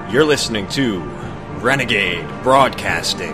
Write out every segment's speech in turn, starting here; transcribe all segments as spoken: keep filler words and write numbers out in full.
You're listening to Renegade Broadcasting.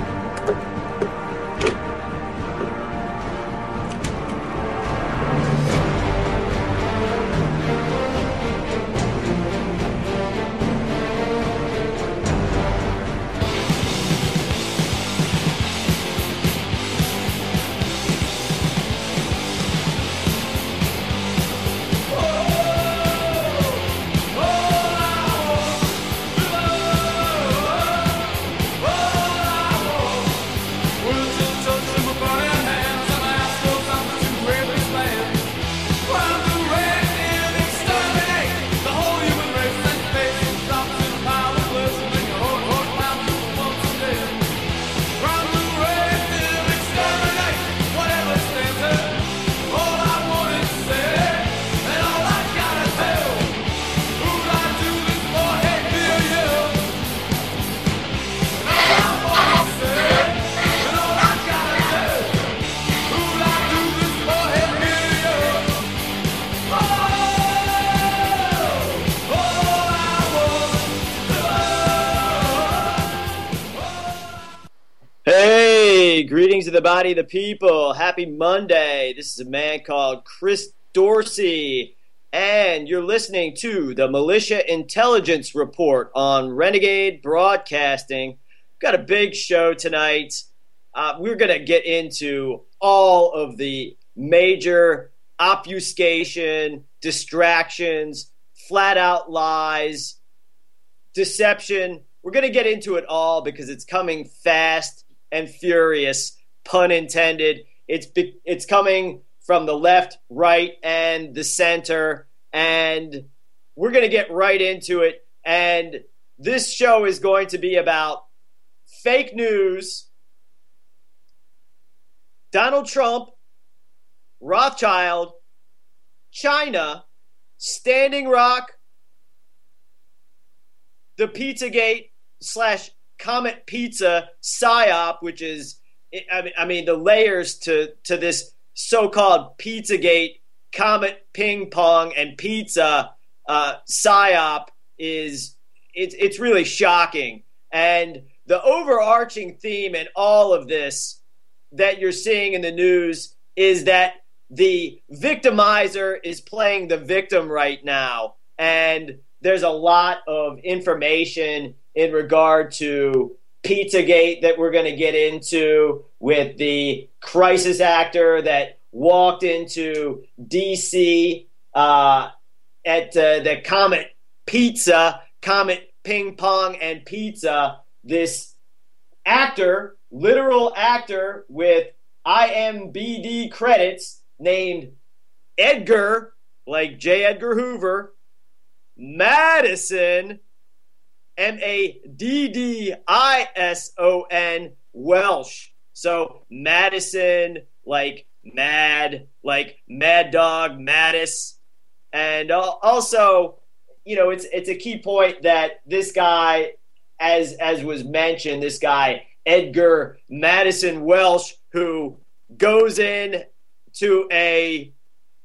Greetings to the body of the people. Happy Monday. This is a man called Chris Dorsey, and you're listening to the Militia Intelligence Report on Renegade Broadcasting. Got a big show tonight. Uh, we're going to get into all of the major obfuscation, distractions, flat-out lies, deception. We're going to get into it all because it's coming fast and furious, pun intended. It's it's coming from the left, right, and the center, and we're going to get right into it. And this show is going to be about fake news, Donald Trump, Rothschild, China, Standing Rock, the Pizzagate slash Comet Pizza psyop, which is, I mean, I mean the layers to, to this so-called Pizzagate, Comet Ping Pong, and Pizza uh, psyop is, it's, it's really shocking. And the overarching theme in all of this that you're seeing in the news is that the victimizer is playing the victim right now. And there's a lot of information in regard to Pizzagate that we're going to get into with the crisis actor that walked into D C uh, at uh, the Comet Pizza, Comet Ping Pong and Pizza. This actor, literal actor with I M D B credits named Edgar, like J. Edgar Hoover, Madison, M A D D I S O N, Welsh. So Madison, like mad, like Mad Dog, Mattis. And also, you know, it's it's a key point that this guy, as as was mentioned, this guy, Edgar Madison Welsh, who goes in to a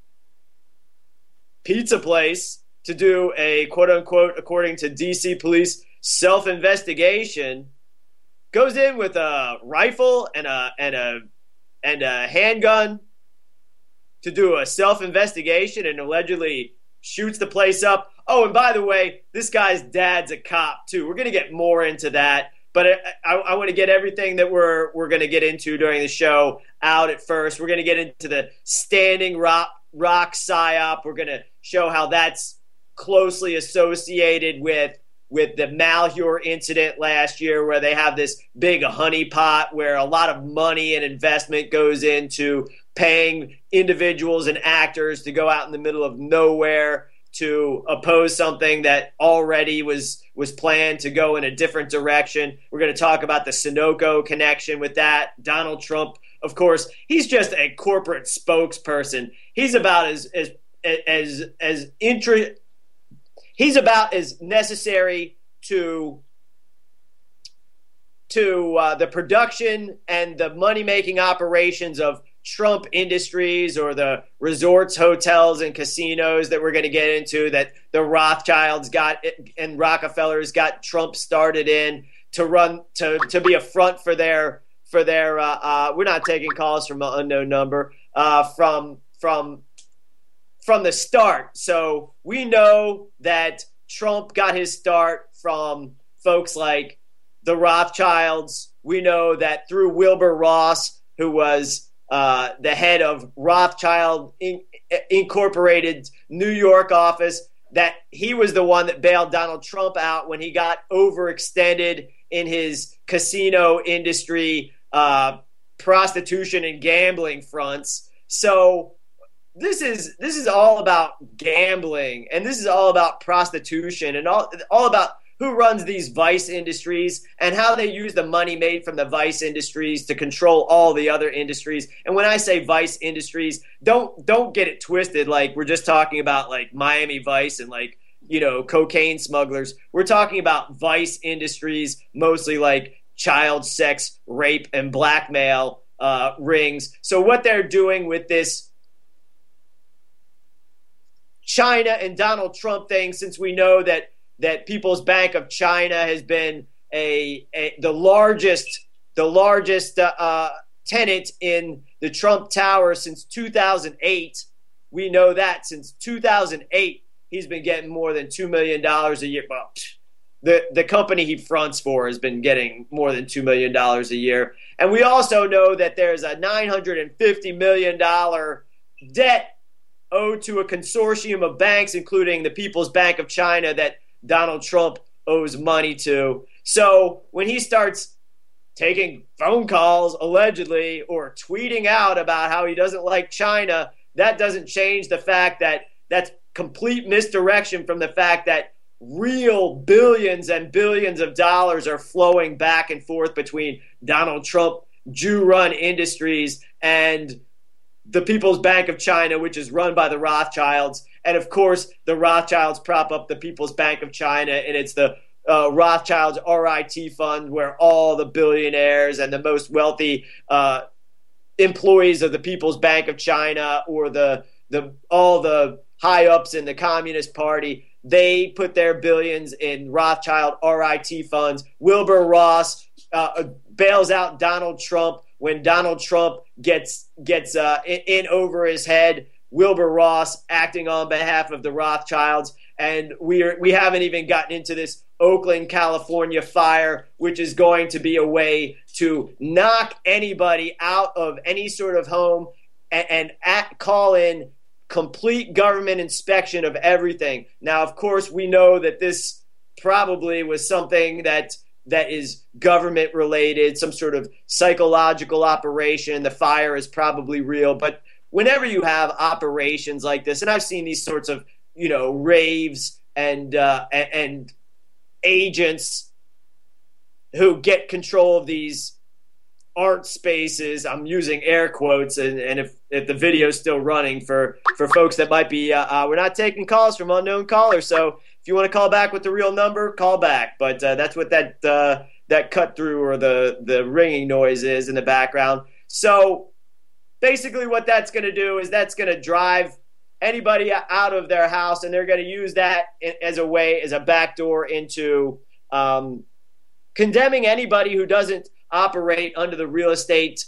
pizza place to do a quote-unquote, according to D C police, self-investigation, goes in with a rifle and a and a and a handgun to do a self-investigation and allegedly shoots the place up. Oh, and by the way, this guy's dad's a cop too. We're going to get more into that, but I, I, I want to get everything that we're we're going to get into during the show out at first. We're going to get into the Standing Rock rock psyop. We're going to show how that's closely associated with with the Malheur incident last year, where they have this big honeypot where a lot of money and investment goes into paying individuals and actors to go out in the middle of nowhere to oppose something that already was was planned to go in a different direction. We're going to talk about the Sunoco connection with that. Donald Trump, of course, he's just a corporate spokesperson. He's about as as as as intra He's about as necessary to to uh, the production and the money-making operations of Trump Industries or the resorts, hotels, and casinos that we're going to get into that the Rothschilds got and Rockefellers got Trump started in to run to to be a front for their for their. Uh, uh, we're not taking calls from an unknown number uh, from from from the start. So we know that Trump got his start from folks like the Rothschilds. We know that through Wilbur Ross, who was Uh, the head of Rothschild in, Incorporated New York office, that he was the one that bailed Donald Trump out when he got overextended in his casino industry, uh, prostitution and gambling fronts. So this is this is all about gambling, and this is all about prostitution, and all all about who runs these vice industries and how they use the money made from the vice industries to control all the other industries. And when I say vice industries, don't don't get it twisted like we're just talking about like Miami Vice and like, you know, cocaine smugglers. We're talking about vice industries, mostly like child sex, rape, and blackmail uh, rings. So what they're doing with this China and Donald Trump thing, since we know that that People's Bank of China has been a, a the largest the largest uh, uh, tenant in the Trump Tower since two thousand eight. We know that since two thousand eight, he's been getting more than two million dollars a year. Well, the, the company he fronts for has been getting more than two million dollars a year. And we also know that there's a nine hundred fifty million dollars debt owed to a consortium of banks, including the People's Bank of China, that Donald Trump owes money to. So when he starts taking phone calls, allegedly, or tweeting out about how he doesn't like China, that doesn't change the fact that that's complete misdirection from the fact that real billions and billions of dollars are flowing back and forth between Donald Trump Jew-run industries and the People's Bank of China, which is run by the Rothschilds. And, of course, the Rothschilds prop up the People's Bank of China, and it's the uh, Rothschilds R I T fund where all the billionaires and the most wealthy uh, employees of the People's Bank of China or the the all the high-ups in the Communist Party, they put their billions in Rothschild R I T funds. Wilbur Ross uh, bails out Donald Trump when Donald Trump gets gets uh, in, in over his head. Wilbur Ross acting on behalf of the Rothschilds, and we are, we haven't even gotten into this Oakland, California fire, which is going to be a way to knock anybody out of any sort of home and, and at, call in complete government inspection of everything. Now, of course, we know that this probably was something that that is government related, some sort of psychological operation. The fire is probably real, but whenever you have operations like this, and I've seen these sorts of, you know, raves and uh, and, and agents who get control of these art spaces. I'm using air quotes, and, and if, if the video is still running for, for folks that might be, uh, uh, we're not taking calls from unknown callers. So if you want to call back with the real number, call back. But uh, that's what that uh, that cut through or the, the ringing noise is in the background. So basically what that's going to do is that's going to drive anybody out of their house, and they're going to use that as a way, as a backdoor into um, condemning anybody who doesn't operate under the real estate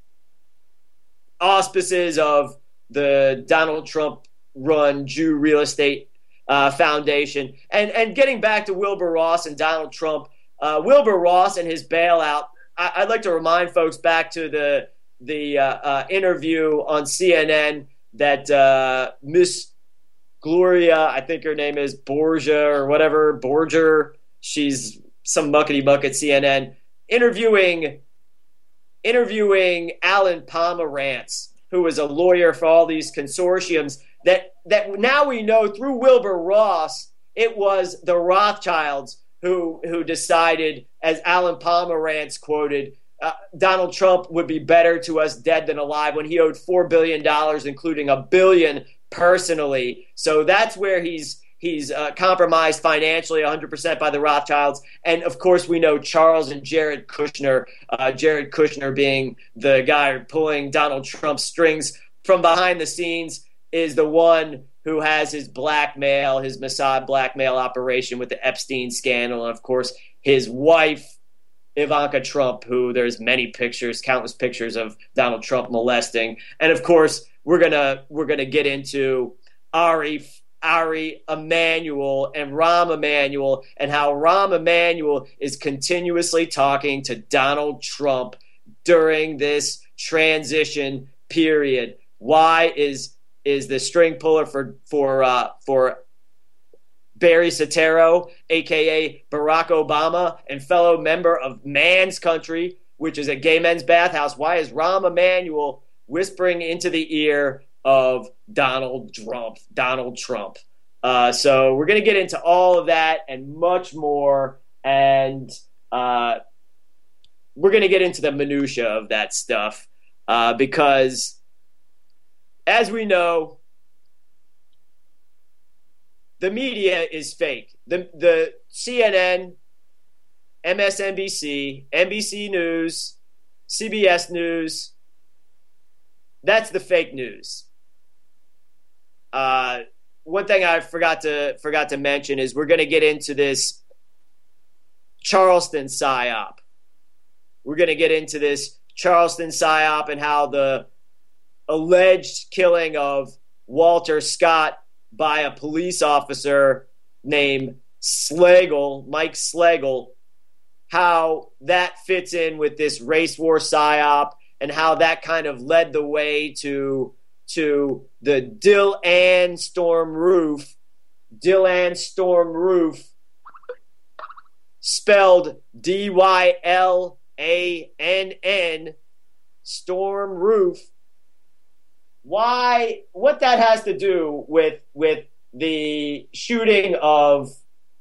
auspices of the Donald Trump-run Jew Real Estate uh, Foundation. And and getting back to Wilbur Ross and Donald Trump, uh, Wilbur Ross and his bailout, I, I'd like to remind folks back to the the uh, uh, interview on C N N that uh, Miss Gloria, I think her name is Borgia or whatever, Borger, she's some muckety muck at C N N, interviewing interviewing Alan Pomerantz, who was a lawyer for all these consortiums, that that now we know through Wilbur Ross, it was the Rothschilds who who decided, as Alan Pomerantz quoted, uh, Donald Trump would be better to us dead than alive, when he owed four billion dollars, including a billion personally. So that's where he's He's uh, compromised financially one hundred percent by the Rothschilds. And, of course, we know Charles and Jared Kushner, uh, Jared Kushner being the guy pulling Donald Trump's strings from behind the scenes, is the one who has his blackmail, his Mossad blackmail operation with the Epstein scandal. And, of course, his wife, Ivanka Trump, who there's many pictures, countless pictures of Donald Trump molesting. And, of course, we're going to we're gonna get into Ari Ari Emanuel and Rahm Emanuel, and how Rahm Emanuel is continuously talking to Donald Trump during this transition period. Why is is the string puller for for uh, for Barry Soetoro, aka Barack Obama, and fellow member of Man's Country, which is a gay men's bathhouse? Why is Rahm Emanuel whispering into the ear of Donald Trump. Donald Trump. Uh, so we're going to get into all of that and much more, and uh, we're going to get into the minutia of that stuff uh, because, as we know, the media is fake. The the C N N, M S N B C, N B C News, C B S News, that's the fake news. Uh, one thing I forgot to forgot to mention is we're going to get into this Charleston psyop. We're going to get into this Charleston psyop and how the alleged killing of Walter Scott by a police officer named Slagle, Mike Slagle, how that fits in with this race war psyop and how that kind of led the way to to the Dylann Storm Roof, Dylann Storm Roof, spelled D Y L A N N, Storm Roof. Why? What that has to do with with the shooting of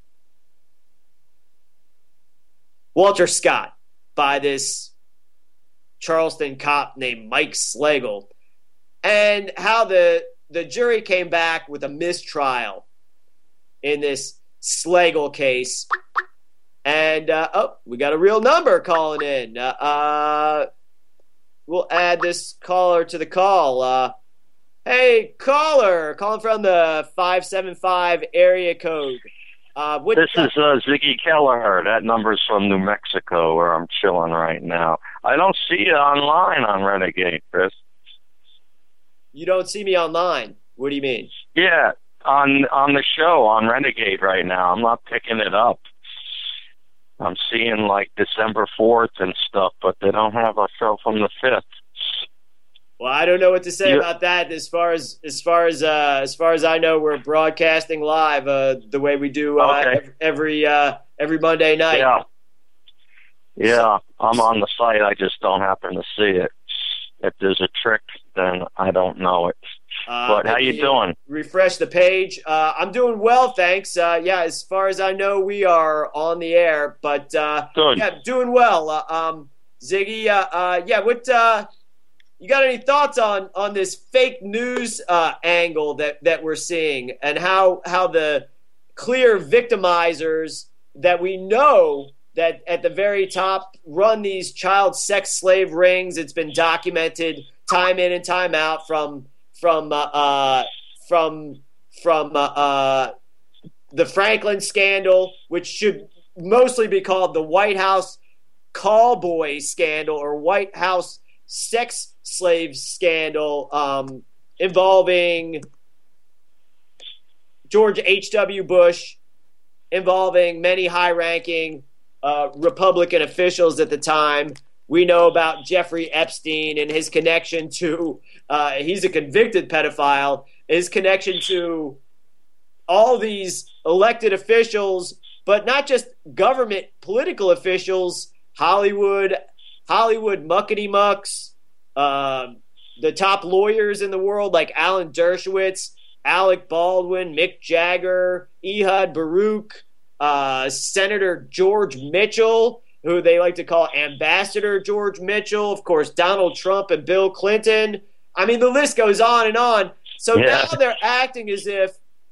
Walter Scott by this Charleston cop named Mike Slagle, and how the the jury came back with a mistrial in this Slagle case. And, uh, oh, we got a real number calling in. Uh, uh, we'll add this caller to the call. Uh, hey, caller, calling from the five seven five area code. Uh, what, this is uh, Ziggy Kelleher. That number's from New Mexico, where I'm chilling right now. I don't see you online on Renegade, Chris. You don't see me online? What do you mean? Yeah, on on the show on Renegade right now. I'm not picking it up. I'm seeing like December fourth and stuff, but they don't have a show from the fifth. Well, I don't know what to say yeah. about that. As far as as far as uh, as far as I know, we're broadcasting live uh, the way we do uh, okay. every every, uh, every Monday night. Yeah, yeah. I'm on the site. I just don't happen to see it. If there's a trick, then I don't know it. Uh, but how you doing? Refresh the page. Uh, I'm doing well, thanks. Uh, yeah, as far as I know, we are on the air. But uh, Good. yeah, doing well. Uh, um, Ziggy, uh, uh, yeah, what? Uh, you got any thoughts on, on this fake news uh, angle that, that we're seeing, and how how the clear victimizers that we know that at the very top run these child sex slave rings? It's been documented time in and time out from from uh, uh, from from uh, uh, the Franklin scandal, which should mostly be called the White House callboy scandal or White House sex slave scandal, um, involving George H W. Bush, involving many high-ranking uh, Republican officials at the time. We know about Jeffrey Epstein and his connection to, uh, he's a convicted pedophile, his connection to all these elected officials, but not just government political officials, Hollywood, Hollywood muckety-mucks, uh, the top lawyers in the world like Alan Dershowitz, Alec Baldwin, Mick Jagger, Ehud Baruch, uh, Senator George Mitchell, who they like to call Ambassador George Mitchell, of course, Donald Trump and Bill Clinton. I mean, the list goes on and on. So yeah. now they're acting as if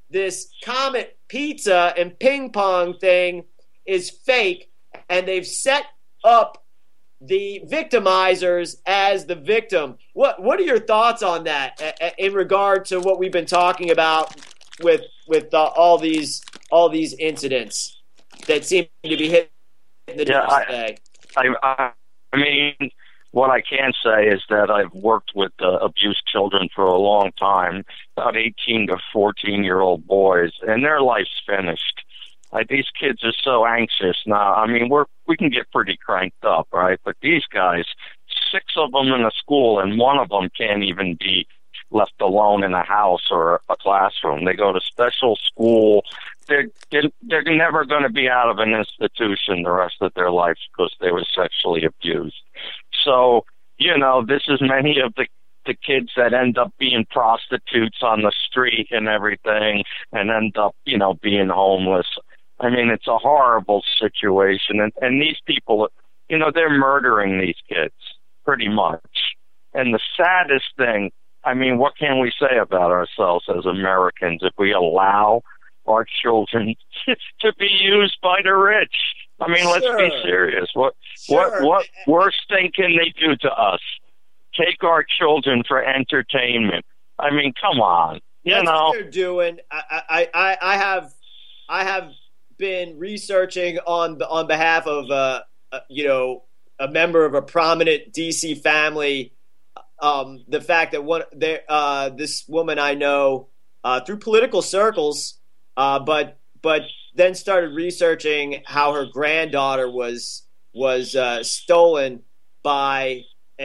this Comet Pizza and ping pong thing is fake, and they've set up the victimizers as the victim. What what are your thoughts on that in regard to what we've been talking about with with uh, all these all these incidents that seem to be hitting the news yeah, today? I, I, I mean, what I can say is that I've worked with uh, abused children for a long time, about eighteen to fourteen-year-old boys, and their life's finished. Like, these kids are so anxious now. I mean, we're we can get pretty cranked up, right? But these guys, six of them in a school, and one of them can't even be left alone in a house or a classroom. They go to special school. They're they're, they're never going to be out of an institution the rest of their life because they were sexually abused. So, you know, this is many of the the kids that end up being prostitutes on the street and everything, and end up, you know, being homeless. I mean, it's a horrible situation. And, and these people, you know, they're murdering these kids pretty much. And the saddest thing, I mean, what can we say about ourselves as Americans if we allow our children to be used by the rich? I mean, let's Sure. be serious. What, Sure. what, what worse thing can they do to us? Take our children for entertainment. I mean, come on. You That's know, what they're doing. I, I, I, I have, I have been researching on on behalf of, uh, uh, you know, a member of a prominent D C family. Um, the fact that one, there, uh, this woman I know uh, through political circles, uh, but but then started researching how her granddaughter was was uh, stolen by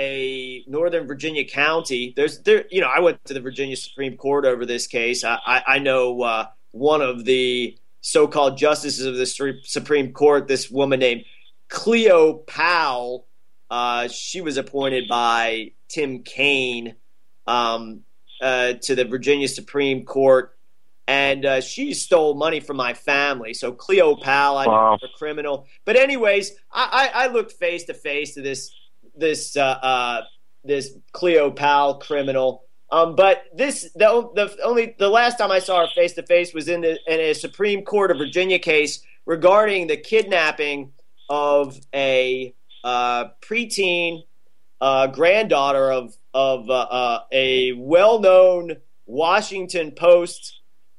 a Northern Virginia county. There's there, you know, I went to the Virginia Supreme Court over this case. I, I, I know uh, one of the so-called justices of the Supreme Court, this woman named Cleo Powell. Uh, she was appointed by Tim Kaine um, uh, to the Virginia Supreme Court, and uh, she stole money from my family. So Cleo Powell, I Wow. know her criminal. But anyways, I, I, I looked face to face to this this uh, uh, this Cleo Powell criminal. Um, but this the the only the last time I saw her face to face was in the in a Supreme Court of Virginia case regarding the kidnapping of a uh, preteen uh, granddaughter of of uh, uh, a well-known Washington Post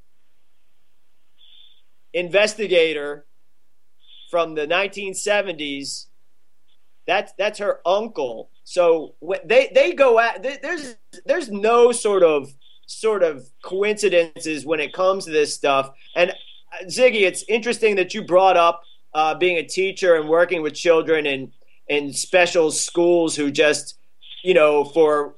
investigator from the nineteen seventies. That's that's her uncle. So they they go at there's there's no sort of sort of coincidences when it comes to this stuff. And Ziggy, it's interesting that you brought up uh, being a teacher and working with children in in special schools who just, you know, for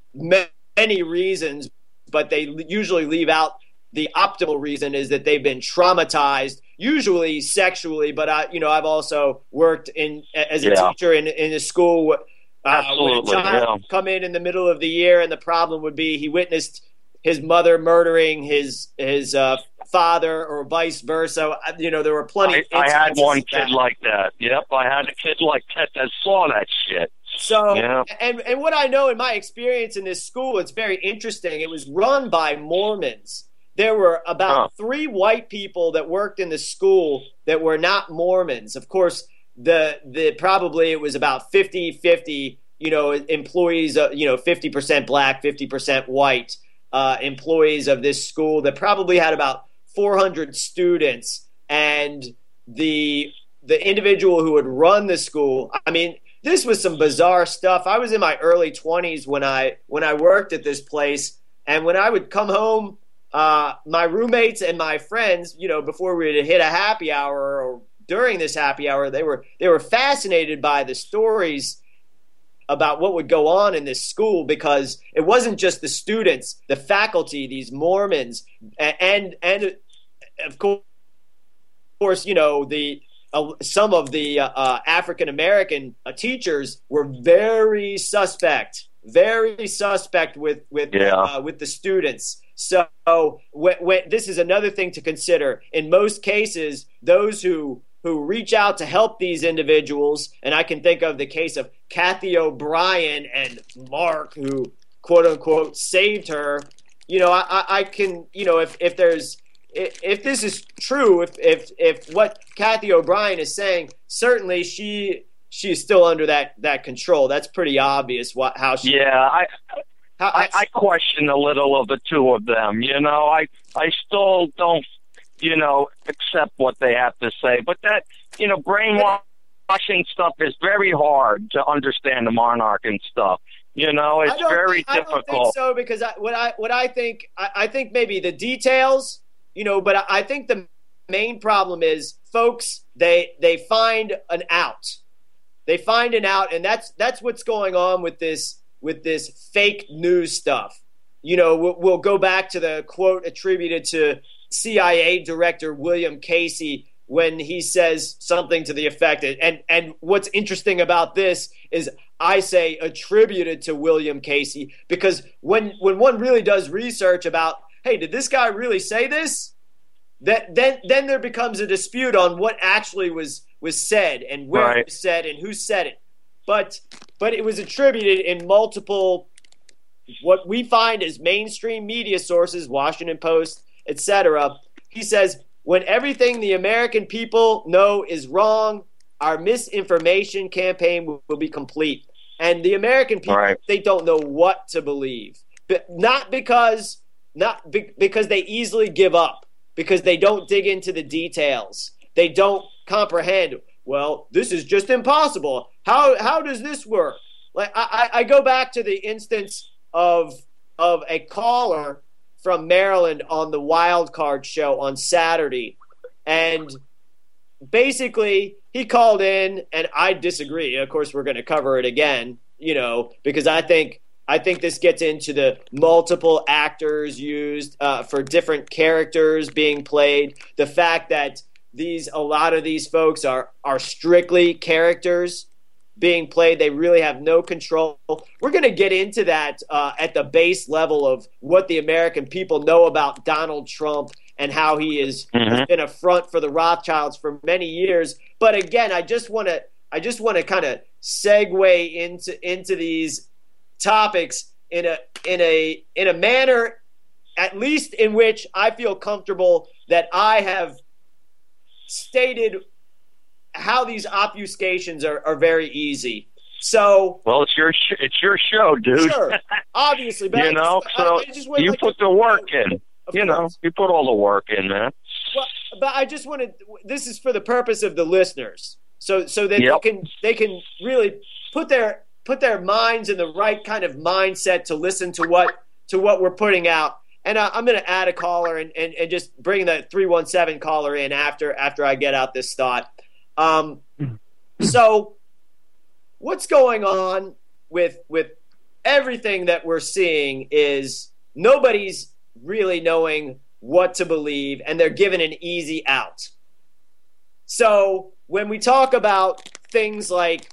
many reasons, but they usually leave out the optimal reason is that they've been traumatized, usually sexually. But I, you know, I've also worked in as a Yeah. teacher in in a school. Uh, Absolutely, when a child yeah. would come in in the middle of the year, and the problem would be he witnessed his mother murdering his his uh, father, or vice versa. You know, there were plenty. I, I had instances one of kid that. like that. Yep, I had a kid like that that saw that shit. So, Yeah. and and what I know in my experience in this school, it's very interesting. It was run by Mormons. There were about Huh. three white people that worked in the school that were not Mormons. Of course, the the probably it was about fifty-fifty, you know, employees, uh, you know, fifty percent black, fifty percent white uh, employees of this school that probably had about four hundred students. And the the individual who would run the school, I mean, this was some bizarre stuff. I was in my early twenties when I when I worked at this place, and when I would come home, uh, my roommates and my friends, you know, before we would hit a happy hour or during this happy hour, they were they were fascinated by the stories about what would go on in this school, because it wasn't just the students, the faculty, these Mormons, and and, and of course, you know, the uh, some of the uh, uh, African American uh, teachers were very suspect, very suspect with with Yeah. uh, with the students. So when, when, this is another thing to consider. In most cases, those who who reach out to help these individuals, and I can think of the case of Kathy O'Brien and Mark, who quote unquote saved her. You know, I, I can, you know, if if there's if, if this is true, if if if what Kathy O'Brien is saying, certainly she she's still under that that control. That's pretty obvious. What how she yeah I. How, I, I question a little of the two of them. You know, I I still don't, you know, accept what they have to say. But that, you know, brainwashing stuff is very hard to understand, the monarch and stuff. You know, it's very think, difficult. I don't think so, because I, what I what I think I, I think maybe the details, you know, but I, I think the main problem is folks they they find an out. They find an out, and that's that's what's going on with this. with this fake news stuff. You know, we'll, we'll go back to the quote attributed to C I A Director William Casey when he says something to the effect, and, and what's interesting about this is I say attributed to William Casey, because when, when one really does research about, hey, did this guy really say this? That then then there becomes a dispute on what actually was, was said and where right. it was said and who said it. But but it was attributed in multiple, what we find as mainstream media sources, Washington Post, et cetera. He says, when everything the American people know is wrong, our misinformation campaign will, will be complete. And the American people, right. they don't know what to believe. But not because not be, because they easily give up, because they don't dig into the details. They don't comprehend. Well, this is just impossible. How how does this work? Like I, I go back to the instance of of a caller from Maryland on the Wild Card show on Saturday, and basically he called in, and I disagree. Of course, we're going to cover it again, you know, because I think I think this gets into the multiple actors used uh, for different characters being played. The fact that These a lot of these folks are are strictly characters being played. They really have no control. We're going to get into that uh, at the base level of what the American people know about Donald Trump and how he is mm-hmm. has been a front for the Rothschilds for many years. But again, I just want to I just want to kind of segue into into these topics in a in a in a manner, at least in which I feel comfortable that I have stated how these obfuscations are, are very easy. So, well, it's your sh- it's your show, dude. Sure, obviously, but you I know, just, so I, I just you like put to, the work in. You course. know, you put all the work in, man. Well, but I just wanted. This is for the purpose of the listeners, so so that yep. they can they can really put their put their minds in the right kind of mindset to listen to what to what we're putting out. And I, I'm going to add a caller and, and, and just bring the three one seven caller in after after I get out this thought. Um, so what's going on with with everything that we're seeing is nobody's really knowing what to believe, and they're given an easy out. So when we talk about things like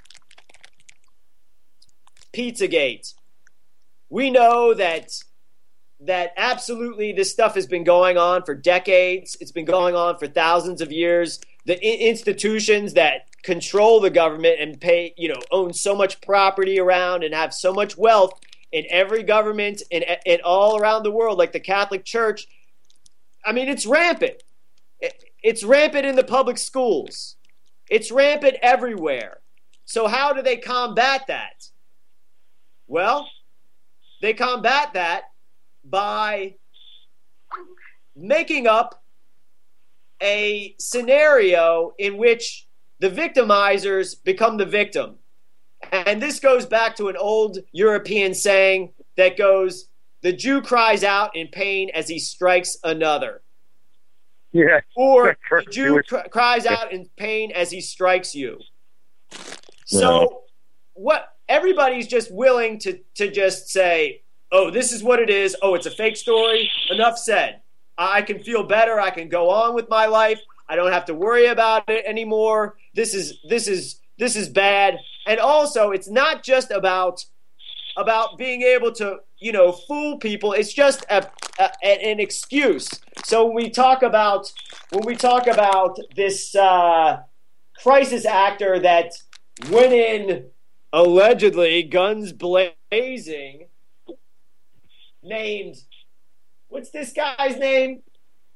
Pizzagate, we know that that absolutely this stuff has been going on for decades. It's been going on for thousands of years. The I- institutions that control the government and pay, you know, own so much property around and have so much wealth in every government and, and all around the world, like the Catholic Church, I mean, it's rampant. It's rampant in the public schools. It's rampant everywhere. So how do they combat that? Well, they combat that by making up a scenario in which the victimizers become the victim. And this goes back to an old European saying that goes, the Jew cries out in pain as he strikes another. Yeah. Or the Jew cr- cries out in pain as he strikes you. So yeah. what everybody's just willing to, to just say, oh, this is what it is. Oh, it's a fake story. Enough said. I can feel better. I can go on with my life. I don't have to worry about it anymore. This is this is this is bad. And also, it's not just about about being able to, you know, fool people. It's just a, a, an excuse. So when we talk about when we talk about this uh, crisis actor that went in allegedly guns blazing, named, what's this guy's name?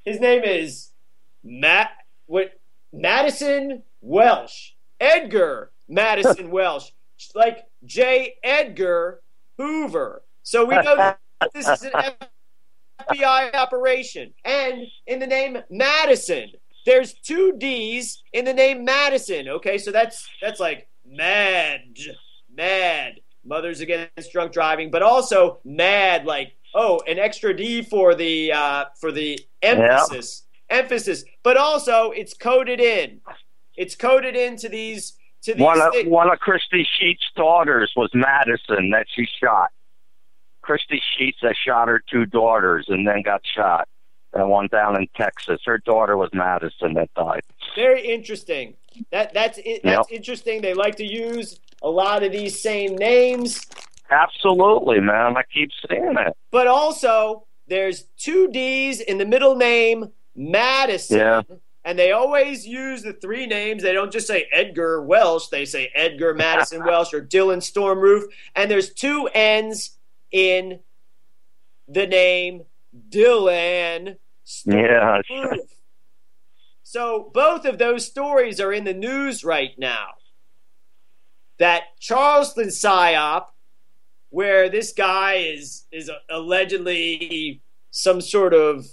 His name is Matt. What? Madison Welsh. Edgar Madison Welsh. Like J. Edgar Hoover. So we know that this is an F B I operation. And in the name Madison, there's two D's in the name Madison. Okay, so that's that's like mad, mad. Mothers Against Drunk Driving, but also mad, like, oh, an extra D for the uh, for the emphasis, yeah. emphasis. But also, it's coded in. It's coded into these to these. One of, things. one of Christy Sheets' daughters was Madison that she shot. Christy Sheets that shot her two daughters and then got shot. And one down in Texas. Her daughter was Madison that died. Very interesting. That that's that's yep. interesting. They like to use a lot of these same names. Absolutely, man. I keep saying it. But also, there's two D's in the middle name, Madison. Yeah. And they always use the three names. They don't just say Edgar Welsh. They say Edgar Madison Welsh or Dylan Stormroof. And there's two N's in the name Dylan Stormroof. Yeah. So both of those stories are in the news right now. That Charleston psyop, where this guy is is allegedly some sort of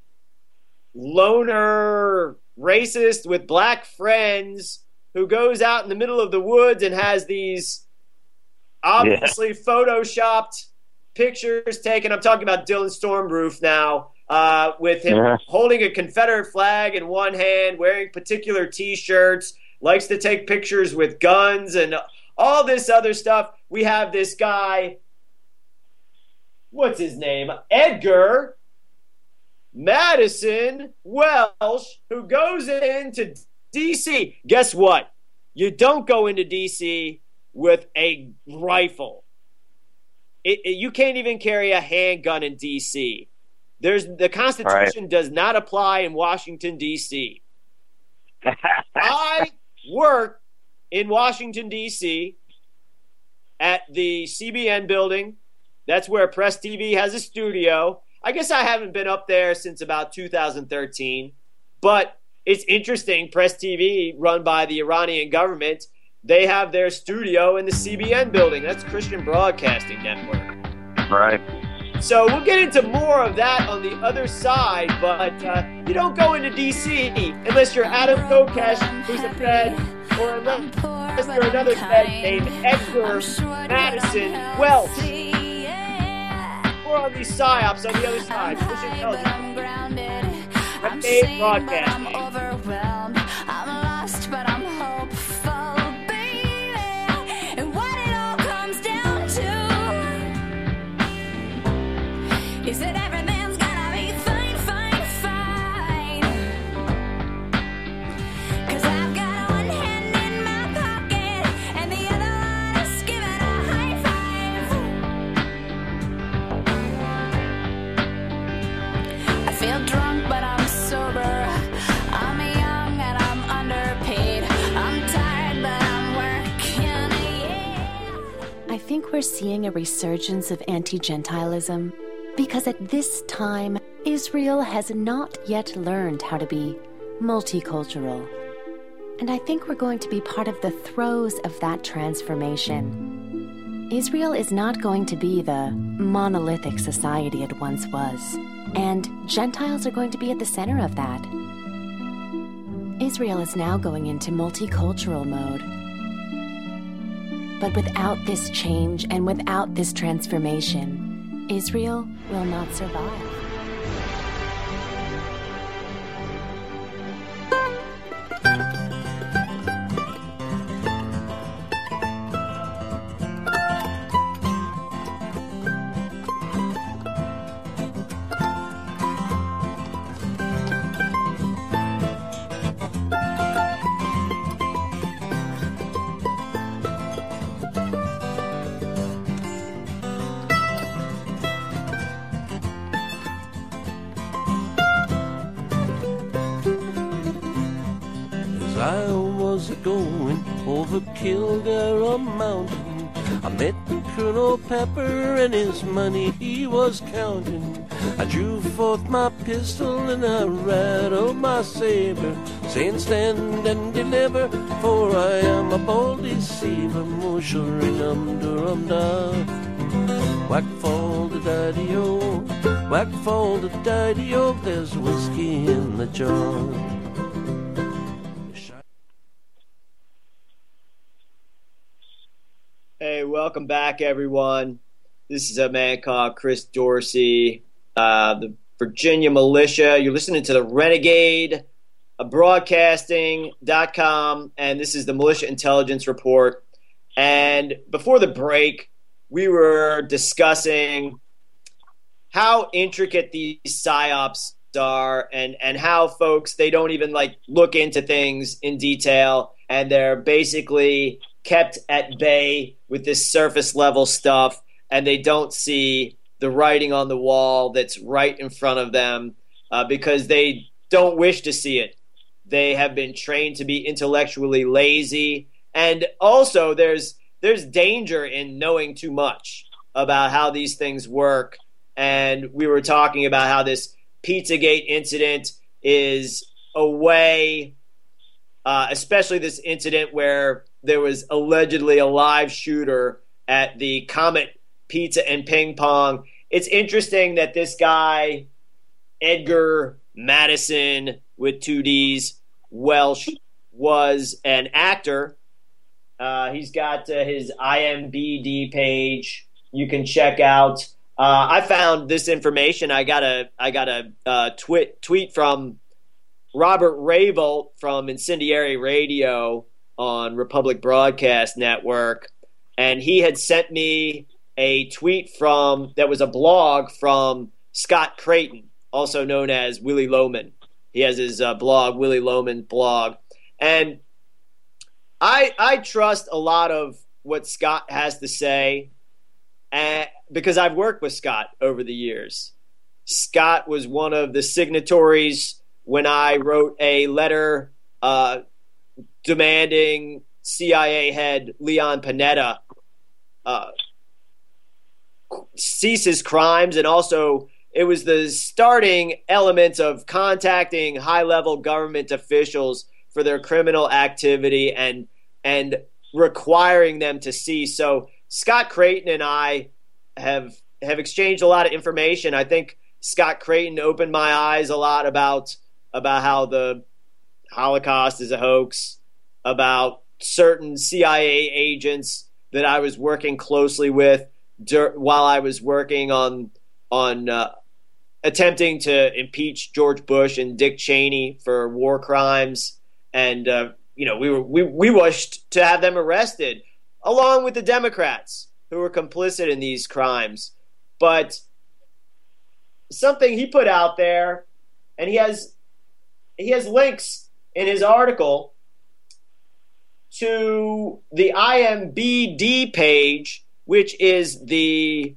loner racist with black friends who goes out in the middle of the woods and has these obviously yeah. photoshopped pictures taken. I'm talking about Dylan Stormroof now, uh, with him yeah. holding a Confederate flag in one hand, wearing particular T-shirts, likes to take pictures with guns and all this other stuff. We have this guy, what's his name? Edgar Madison Welsh, who goes into D C. Guess what? You don't go into D C with a rifle. It, it, you can't even carry a handgun in D C. There's the Constitution right. does not apply in Washington, D C. I work in Washington, D C at the C B N building. That's where Press T V has a studio. I guess I haven't been up there since about two thousand thirteen, but it's interesting. Press T V, run by the Iranian government, they have their studio in the C B N building. That's Christian Broadcasting Network. Right. So we'll get into more of that on the other side, but uh, you don't go into D C unless you're Adam Kokesh, who's a Fed, or unless you're another Fed named Edgar Madison Welsh. We're on these psyops on the other side. Push intelligence. Renegade Broadcasting. I'm lost, but I'm hopeful, baby. And what it all comes down to is that everything's gonna be fine, fine, fine. 'Cause I've got one hand in my pocket and the other one is giving a high five. I feel drunk, but I'm sober. I'm young and I'm underpaid. I'm tired, but I'm working, yeah. I think we're seeing a resurgence of anti-Gentilism because at this time, Israel has not yet learned how to be multicultural. And I think we're going to be part of the throes of that transformation. Israel is not going to be the monolithic society it once was, and Gentiles are going to be at the center of that. Israel is now going into multicultural mode. But without this change and without this transformation, Israel will not survive. I was going over Kildare Mountain. I met Colonel Pepper and his money he was counting. I drew forth my pistol and I rattled my saber, saying stand and deliver, for I am a bold deceiver. Mushering-um-dur-um-da. Whack fall the daddy-o, whack fall the daddy-o, there's whiskey in the jar. Hey, welcome back, everyone. This is a man called Chris Dorsey, uh, the Virginia Militia. You're listening to the Renegade Broadcasting dot com, and this is the Militia Intelligence Report. And before the break, we were discussing how intricate these psyops are, and, and how folks, they don't even like look into things in detail, and they're basically kept at bay with this surface level stuff, and they don't see the writing on the wall that's right in front of them uh, because they don't wish to see it. They have been trained to be intellectually lazy, and also there's there's danger in knowing too much about how these things work. And we were talking about how this Pizzagate incident is a way, uh, especially this incident where there was allegedly a live shooter at the Comet Pizza and Ping Pong. It's interesting that this guy, Edgar Madison with two D's, Welsh, was an actor. Uh, he's got uh, his I M D B page you can check out. Uh, I found this information. I got a I got a uh, tweet tweet from Robert Raybould from Incendiary Radio on Republic Broadcast Network, and he had sent me a tweet from that was a blog from Scott Creighton, also known as Willie Loman. He has his uh, blog, Willie Loman's blog, and I I trust a lot of what Scott has to say, and because I've worked with Scott over the years. Scott was one of the signatories when I wrote a letter uh, demanding C I A head Leon Panetta uh, cease his crimes, and also it was the starting element of contacting high-level government officials for their criminal activity and and requiring them to cease. So Scott Creighton and I have have exchanged a lot of information. I think Scott Creighton opened my eyes a lot about about how the Holocaust is a hoax, about certain C I A agents that I was working closely with dur- while I was working on on uh, attempting to impeach George Bush and Dick Cheney for war crimes, and uh, you know we were we we wished to have them arrested along with the Democrats who were complicit in these crimes. But something he put out there, and he has he has links in his article to the I M D B page, which is the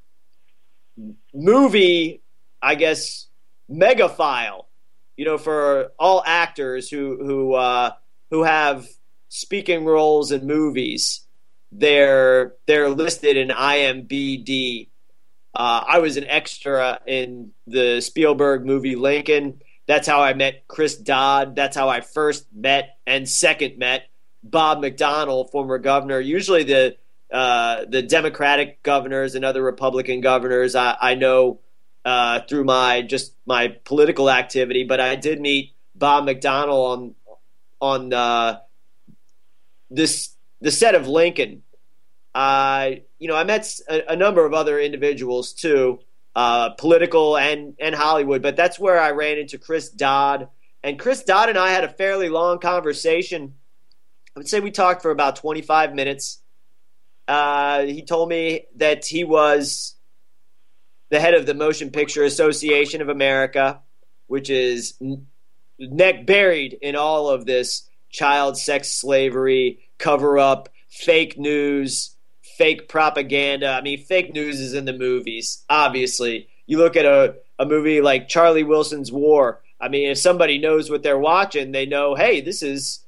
movie, I guess, mega file, you know, for all actors who who uh, who have speaking roles in movies. They're they're listed in I M D B. Uh, I was an extra in the Spielberg movie Lincoln. That's how I met Chris Dodd. That's how I first met and second met Bob McDonnell, former governor. Usually the uh, the Democratic governors and other Republican governors I, I know uh, through my just my political activity, but I did meet Bob McDonnell on on uh, this. the set of Lincoln. Uh, you know, I met a, a number of other individuals too, uh, political and, and Hollywood, but that's where I ran into Chris Dodd. And Chris Dodd and I had a fairly long conversation. I would say we talked for about twenty-five minutes. Uh, he told me that he was the head of the Motion Picture Association of America, which is neck buried in all of this child sex slavery, cover up, fake news, fake propaganda. I mean, fake news is in the movies, obviously. You look at a, a movie like Charlie Wilson's War. I mean, if somebody knows what they're watching, they know, hey, this is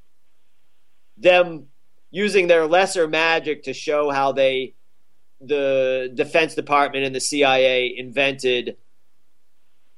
them using their lesser magic to show how they, the Defense Department and the C I A invented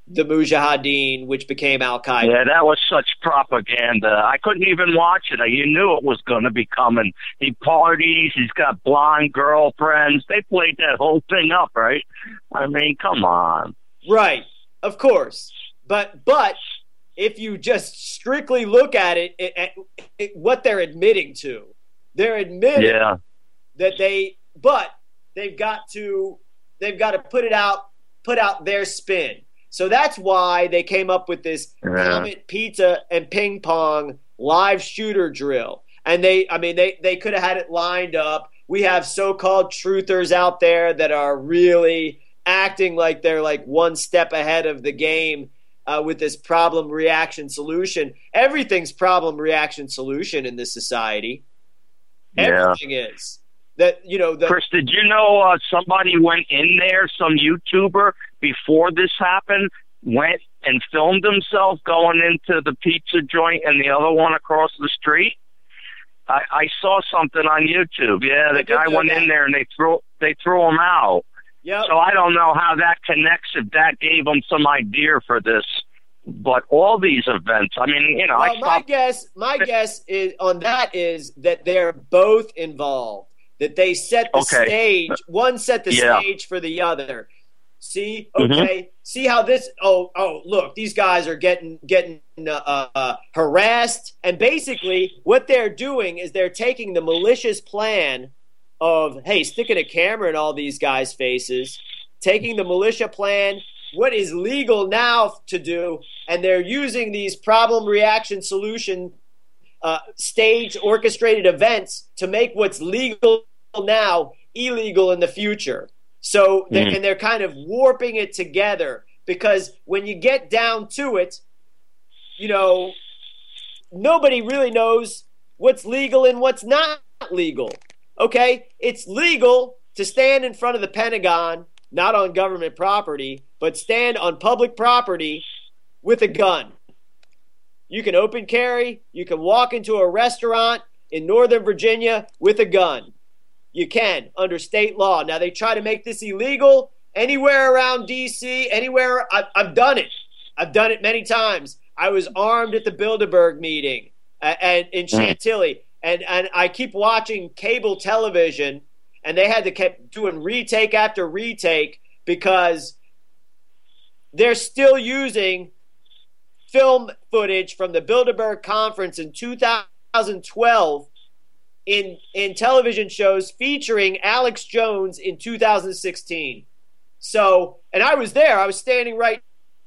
the Mujahideen, which became Al Qaeda. Yeah, that was such propaganda. I couldn't even watch it. You knew it was going to be coming. He parties. He's got blonde girlfriends. They played that whole thing up, right? I mean, come on. Right, of course. But but if you just strictly look at it, it, it, it what they're admitting to, they're admitting yeah. that they, but they've got to, they've got to put it out, put out their spin. So that's why they came up with this yeah. helmet, pizza, and ping pong live shooter drill. And they, I mean, they, they could have had it lined up. We have so-called truthers out there that are really acting like they're like one step ahead of the game uh, with this problem, reaction, solution. Everything's problem, reaction, solution in this society. Yeah. Everything is. That, you know, the, Chris, did you know uh, somebody went in there, some YouTuber, before this happened, went and filmed himself going into the pizza joint and the other one across the street? I, I saw something on YouTube. Yeah, the guy went that. in there and they threw they threw him out. Yep. So I don't know how that connects, if that gave him some idea for this. But all these events, I mean, you know, well, I my stopped. guess, my guess is on that is that they're both involved. That they set the Okay. stage. One set the Yeah. stage for the other. See, Mhm. okay, see how this. Oh, oh, look, these guys are getting getting uh, uh, harassed, and basically what they're doing is they're taking the malicious plan of, hey, sticking a camera in all these guys' faces, taking the militia plan, what is legal now to do, and they're using these problem, reaction, solution, uh, stage orchestrated events to make what's legal now illegal in the future. So, they're, Mm. and they're kind of warping it together, because when you get down to it, you know, nobody really knows what's legal and what's not legal. Okay? It's legal to stand in front of the Pentagon, not on government property, but stand on public property with a gun. You can open carry. You can walk into a restaurant in Northern Virginia with a gun. You can, under state law. Now, they try to make this illegal anywhere around D C, anywhere. I've, I've done it. I've done it many times. I was armed at the Bilderberg meeting uh, and in Chantilly, and, and I keep watching cable television, and they had to keep doing retake after retake because they're still using film footage from the Bilderberg conference in two thousand twelve in in television shows featuring Alex Jones in two thousand sixteen. So, and I was there. I was standing right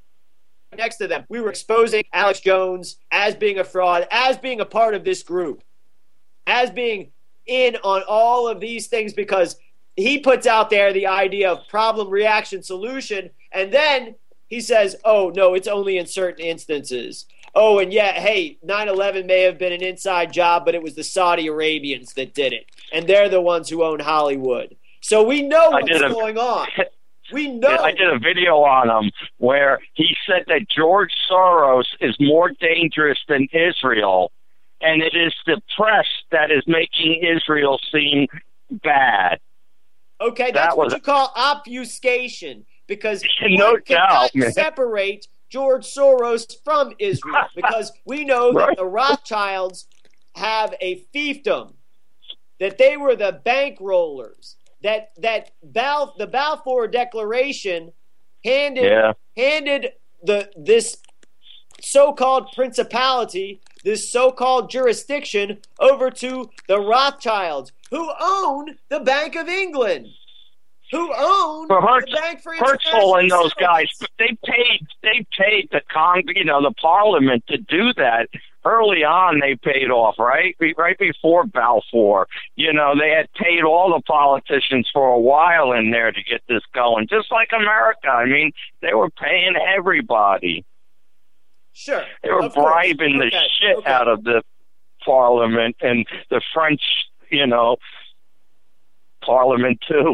next to them. We were exposing Alex Jones as being a fraud, as being a part of this group, as being in on all of these things, because he puts out there the idea of problem, reaction, solution, and then he says, oh, no, it's only in certain instances. Oh, and yeah, hey, nine eleven may have been an inside job, but it was the Saudi Arabians that did it, and they're the ones who own Hollywood. So we know what's a- going on. We know. I did a video on him where he said that George Soros is more dangerous than Israel, and it is the press that is making Israel seem bad. Okay, that's That what was- you call obfuscation, because No one cannot doubt, man. separate George Soros from Israel, because we know Right. that the Rothschilds have a fiefdom, that they were the bankrollers, that that Bal- the Balfour Declaration handed Yeah. handed the this so-called principality, this so-called jurisdiction, over to the Rothschilds, who own the Bank of England, who own For Hertz, the Bank for Herschel International and those guys, Settlements. they paid they paid the Cong, you know, the Parliament to do that. Early on, they paid off, right? Be- Right before Balfour, you know, they had paid all the politicians for a while in there to get this going, just like America. I mean, they were paying everybody. Sure, They were of course. bribing the Okay, shit okay. out of the Parliament and the French, you know, Parliament too.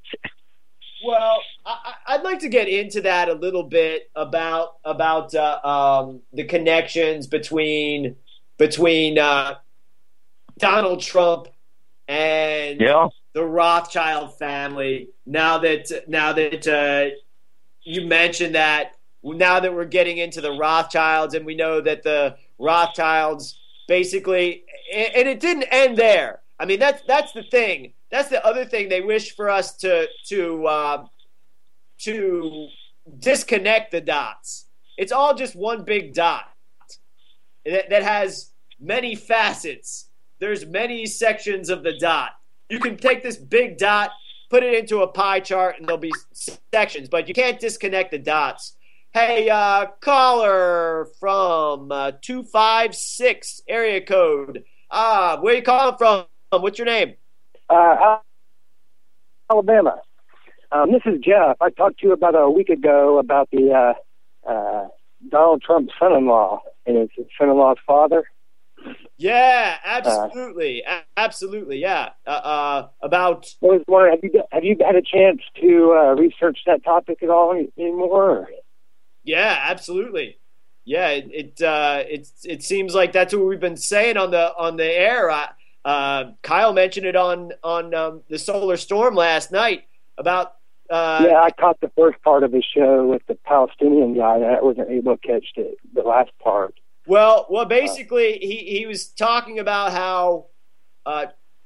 Well, I, I- I'd like to get into that a little bit about about uh, um, the connections between between uh, Donald Trump and Yeah. the Rothschild family. Now that now that uh, you mentioned that, now that we're getting into the Rothschilds, and we know that the Rothschilds basically, and it didn't end there. I mean, that's that's the thing. That's the other thing. They wish for us to to uh, to disconnect the dots. It's all just one big dot that, that has many facets. There's many sections of the dot. You can take this big dot, put it into a pie chart, and there'll be sections, but you can't disconnect the dots. Hey, uh, caller from uh, two five six area code. Ah, where you calling from? What's your name? Uh, Alabama. Um, this is Jeff. I talked to you about a week ago about the uh, uh, Donald Trump's son-in-law and his son-in-law's father. Yeah, absolutely, uh, absolutely, yeah. Uh, uh, about. I was wondering, have you have you had a chance to uh, research that topic at all any, anymore? Yeah, absolutely. Yeah, it it, uh, it it seems like that's what we've been saying on the on the air. Uh, uh, Kyle mentioned it on on um, the Solar Storm last night about. Uh, yeah, I caught the first part of the show with the Palestinian guy, and I wasn't able to catch the, the last part. Well, well, basically, uh, he, he was talking about how uh,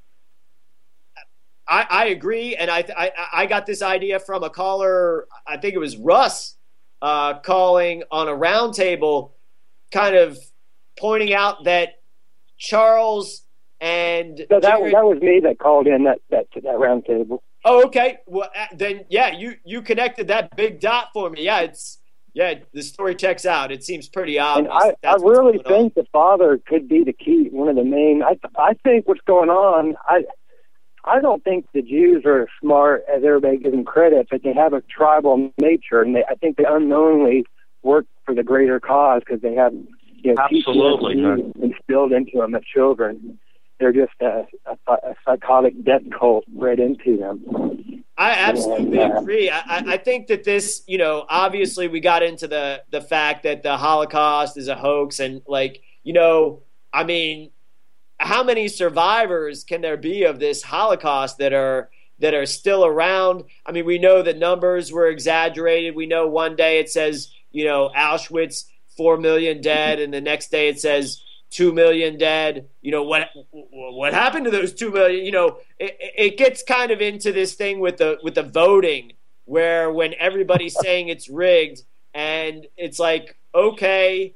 I, I agree, and I, I I got this idea from a caller. I think it was Russ uh, calling on a roundtable, kind of pointing out that Charles and so that Jared, that was me that called in that that that roundtable. Oh, okay. Well, then, yeah, you, you connected that big dot for me. Yeah, it's yeah, the story checks out. It seems pretty obvious. And I, I really think on. the father could be the key, one of the main. I I think what's going on. I I don't think the Jews are as smart as everybody gives them credit, but they have a tribal nature, and they, I think they unknowingly work for the greater cause because they have you know, absolutely P T S D instilled into them as children. They're just a, a, a psychotic death cult bred into them. I absolutely and, uh, agree. I, I think that this, you know, obviously we got into the, the fact that the Holocaust is a hoax. And, like, you know, I mean, how many survivors can there be of this Holocaust that are that are still around? I mean, we know the numbers were exaggerated. We know one day it says, you know, Auschwitz, four million dead, and the next day it says two million dead. You know, what what happened to those two million? You know, it, it gets kind of into this thing with the with the voting, where when everybody's saying it's rigged, and it's like, okay,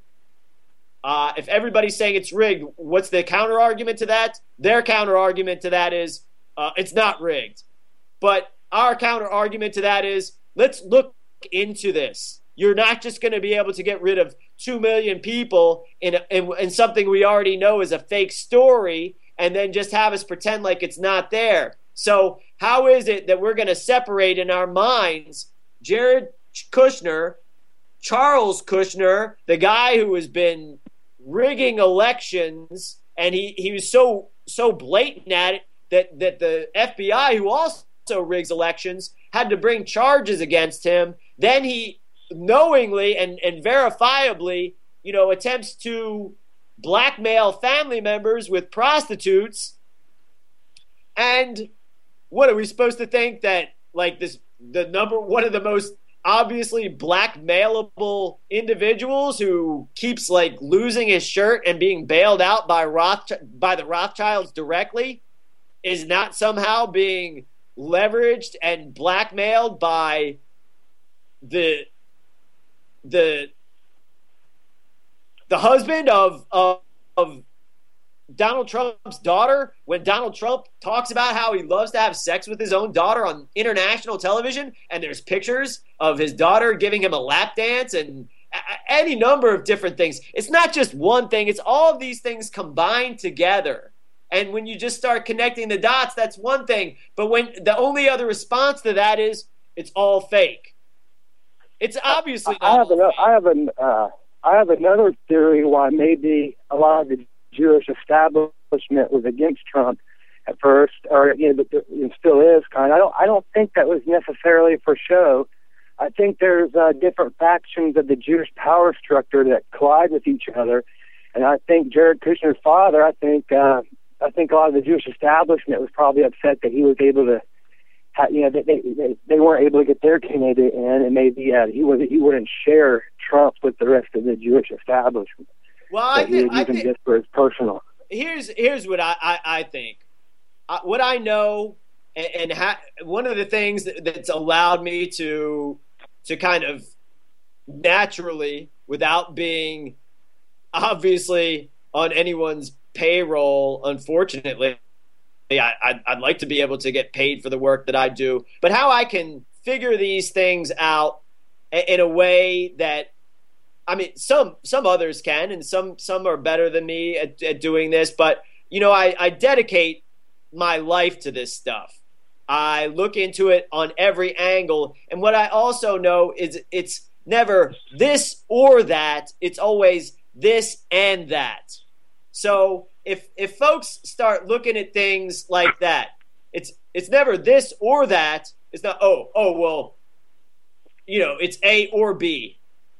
uh, if everybody's saying it's rigged, what's the counter argument to that? Their counter argument to that is uh, it's not rigged. But our counter argument to that is, let's look into this. You're not just going to be able to get rid of two million people in, a, in in something we already know is a fake story and then just have us pretend like it's not there. So how is it that we're going to separate in our minds Jared Kushner, Charles Kushner, the guy who has been rigging elections, and he, he was so so blatant at it that, that the F B I, who also rigs elections, had to bring charges against him. Then he knowingly and, and verifiably, you know, attempts to blackmail family members with prostitutes. And what are we supposed to think that, like, this, the number, one of the most obviously blackmailable individuals who keeps, like, losing his shirt and being bailed out by Roth, by the Rothschilds directly, is not somehow being leveraged and blackmailed by the the the husband of, of of Donald Trump's daughter, when Donald Trump talks about how he loves to have sex with his own daughter on international television, and there's pictures of his daughter giving him a lap dance and a- any number of different things. It's not just one thing. It's all of these things combined together. And when you just start connecting the dots, that's one thing. But when the only other response to that is, it's all fake. It's obviously not I have, all an, fake. I have an uh, I have another theory why maybe a lot of the Jewish establishment was against Trump at first, or you know, it still is kind of. I don't I don't think that was necessarily for show. I think there's uh, different factions of the Jewish power structure that collide with each other, and I think Jared Kushner's father. I think uh, I think a lot of the Jewish establishment was probably upset that he was able to had, you know, they, they they weren't able to get their candidate in, and maybe uh, he was he wouldn't share Trump with the rest of the Jewish establishment. Well, I But he think, would I use him think just for his personal. here's here's what I I, I think. Uh, what I know, and, and ha- one of the things that, that's allowed me to to kind of naturally, without being obviously on anyone's payroll, unfortunately. I, I'd, I'd like to be able to get paid for the work that I do, but how I can figure these things out in a way that, I mean, some some others can, and some some are better than me at, at doing this. But you know, I, I dedicate my life to this stuff. I look into it on every angle, and what I also know is it's never this or that. It's always this and that. So if if folks start looking at things like that, it's it's never this or that. It's not oh oh well, you know, it's A or B.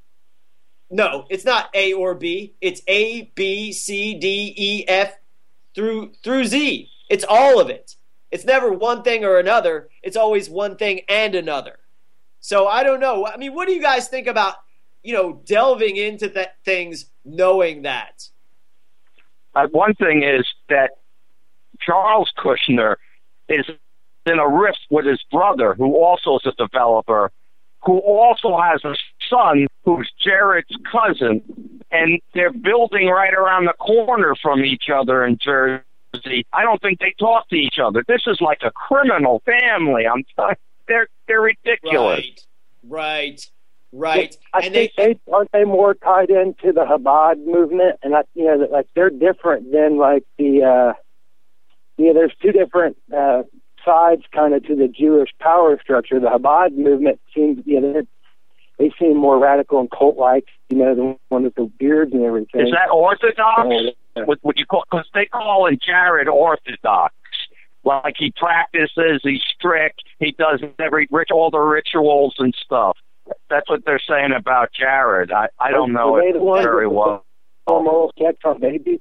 No, it's not A or B. It's A, B, C, D, E, F through through Z. It's all of it. It's never one thing or another. It's always one thing and another. So I don't know. I mean, what do you guys think about, you know, delving into th- things knowing that? Uh, one thing is that Charles Kushner is in a rift with his brother, who also is a developer, who also has a son who's Jared's cousin, and they're building right around the corner from each other in Jersey. I don't think they talk to each other. This is like a criminal family. I'm t- they're they're ridiculous. Right, right, right. I and think they, they aren't they more tied into the Chabad movement, and I, you know, that, like they're different than like the, uh, you know, there's two different uh, sides kind of to the Jewish power structure. The Chabad movement seems, you know, they seem more radical and cult-like, you know, the one with the beards and everything. Is that Orthodox? Oh, yeah. What would you call? Because they call him Jared Orthodox. Like he practices, he's strict, he does every rich, all the rituals and stuff. That's what they're saying about Jared. I, I don't know it very well. Oral sex on babies.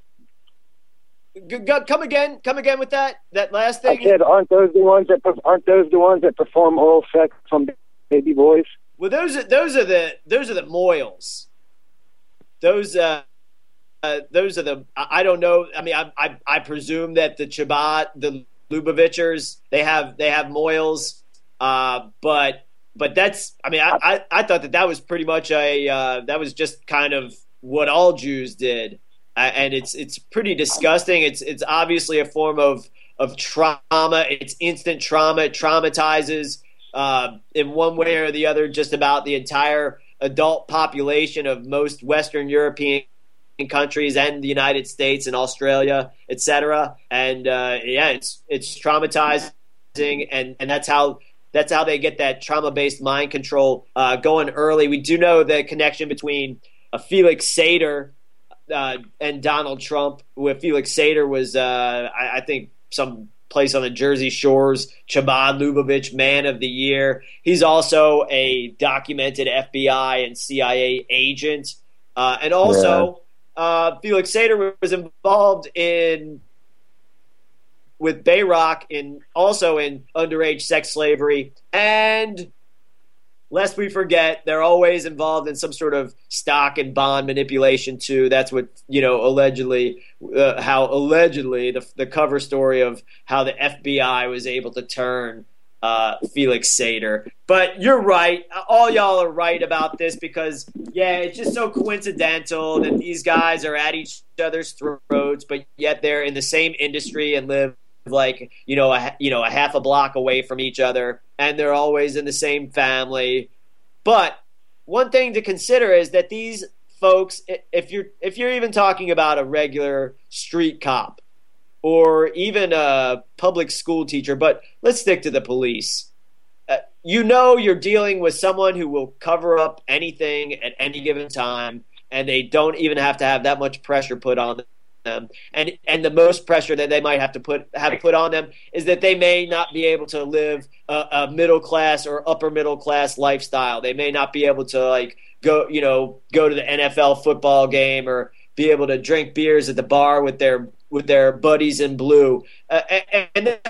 G- g- come again, come again with that that last thing. I said, aren't those the ones that aren't those the ones that perform oral sex on baby boys? Well, those are those are the those are the Moyles. Those uh, uh those are the I, I don't know. I mean, I, I I presume that the Chabad, the Lubavitchers, they have they have Moyles, uh, but. But that's, I mean, I, I, I thought that that was pretty much a, uh, that was just kind of what all Jews did. Uh, and it's it's pretty disgusting. It's it's obviously a form of, of trauma. It's instant trauma. It traumatizes uh, in one way or the other just about the entire adult population of most Western European countries and the United States and Australia, et cetera. And, uh, yeah, it's it's traumatizing, and, and that's how – That's how they get that trauma-based mind control uh, going early. We do know the connection between uh, Felix Sater uh, and Donald Trump, where Felix Sater was, uh, I, I think, some place on the Jersey Shores, Chabad Lubavitch Man of the Year. He's also a documented F B I and C I A agent. Uh, and also, yeah. uh, Felix Sater was involved in – with Bayrock in also in underage sex slavery. And lest we forget, they're always involved in some sort of stock and bond manipulation too. That's what, you know, allegedly, uh, how allegedly the, the cover story of how the F B I was able to turn uh, Felix Sater. But you're right. All y'all are right about this because, yeah, it's just so coincidental that these guys are at each other's throats, but yet they're in the same industry and live like, you know, a, you know, a half a block away from each other, and they're always in the same family. But one thing to consider is that these folks, if you're if you're even talking about a regular street cop or even a public school teacher, but let's stick to the police. Uh, you know you're dealing with someone who will cover up anything at any given time, and they don't even have to have that much pressure put on them. Them. And and the most pressure that they might have to put have put on them is that they may not be able to live a, a middle class or upper middle class lifestyle. They may not be able to like go you know go to the N F L football game or be able to drink beers at the bar with their with their buddies in blue. Uh, and, and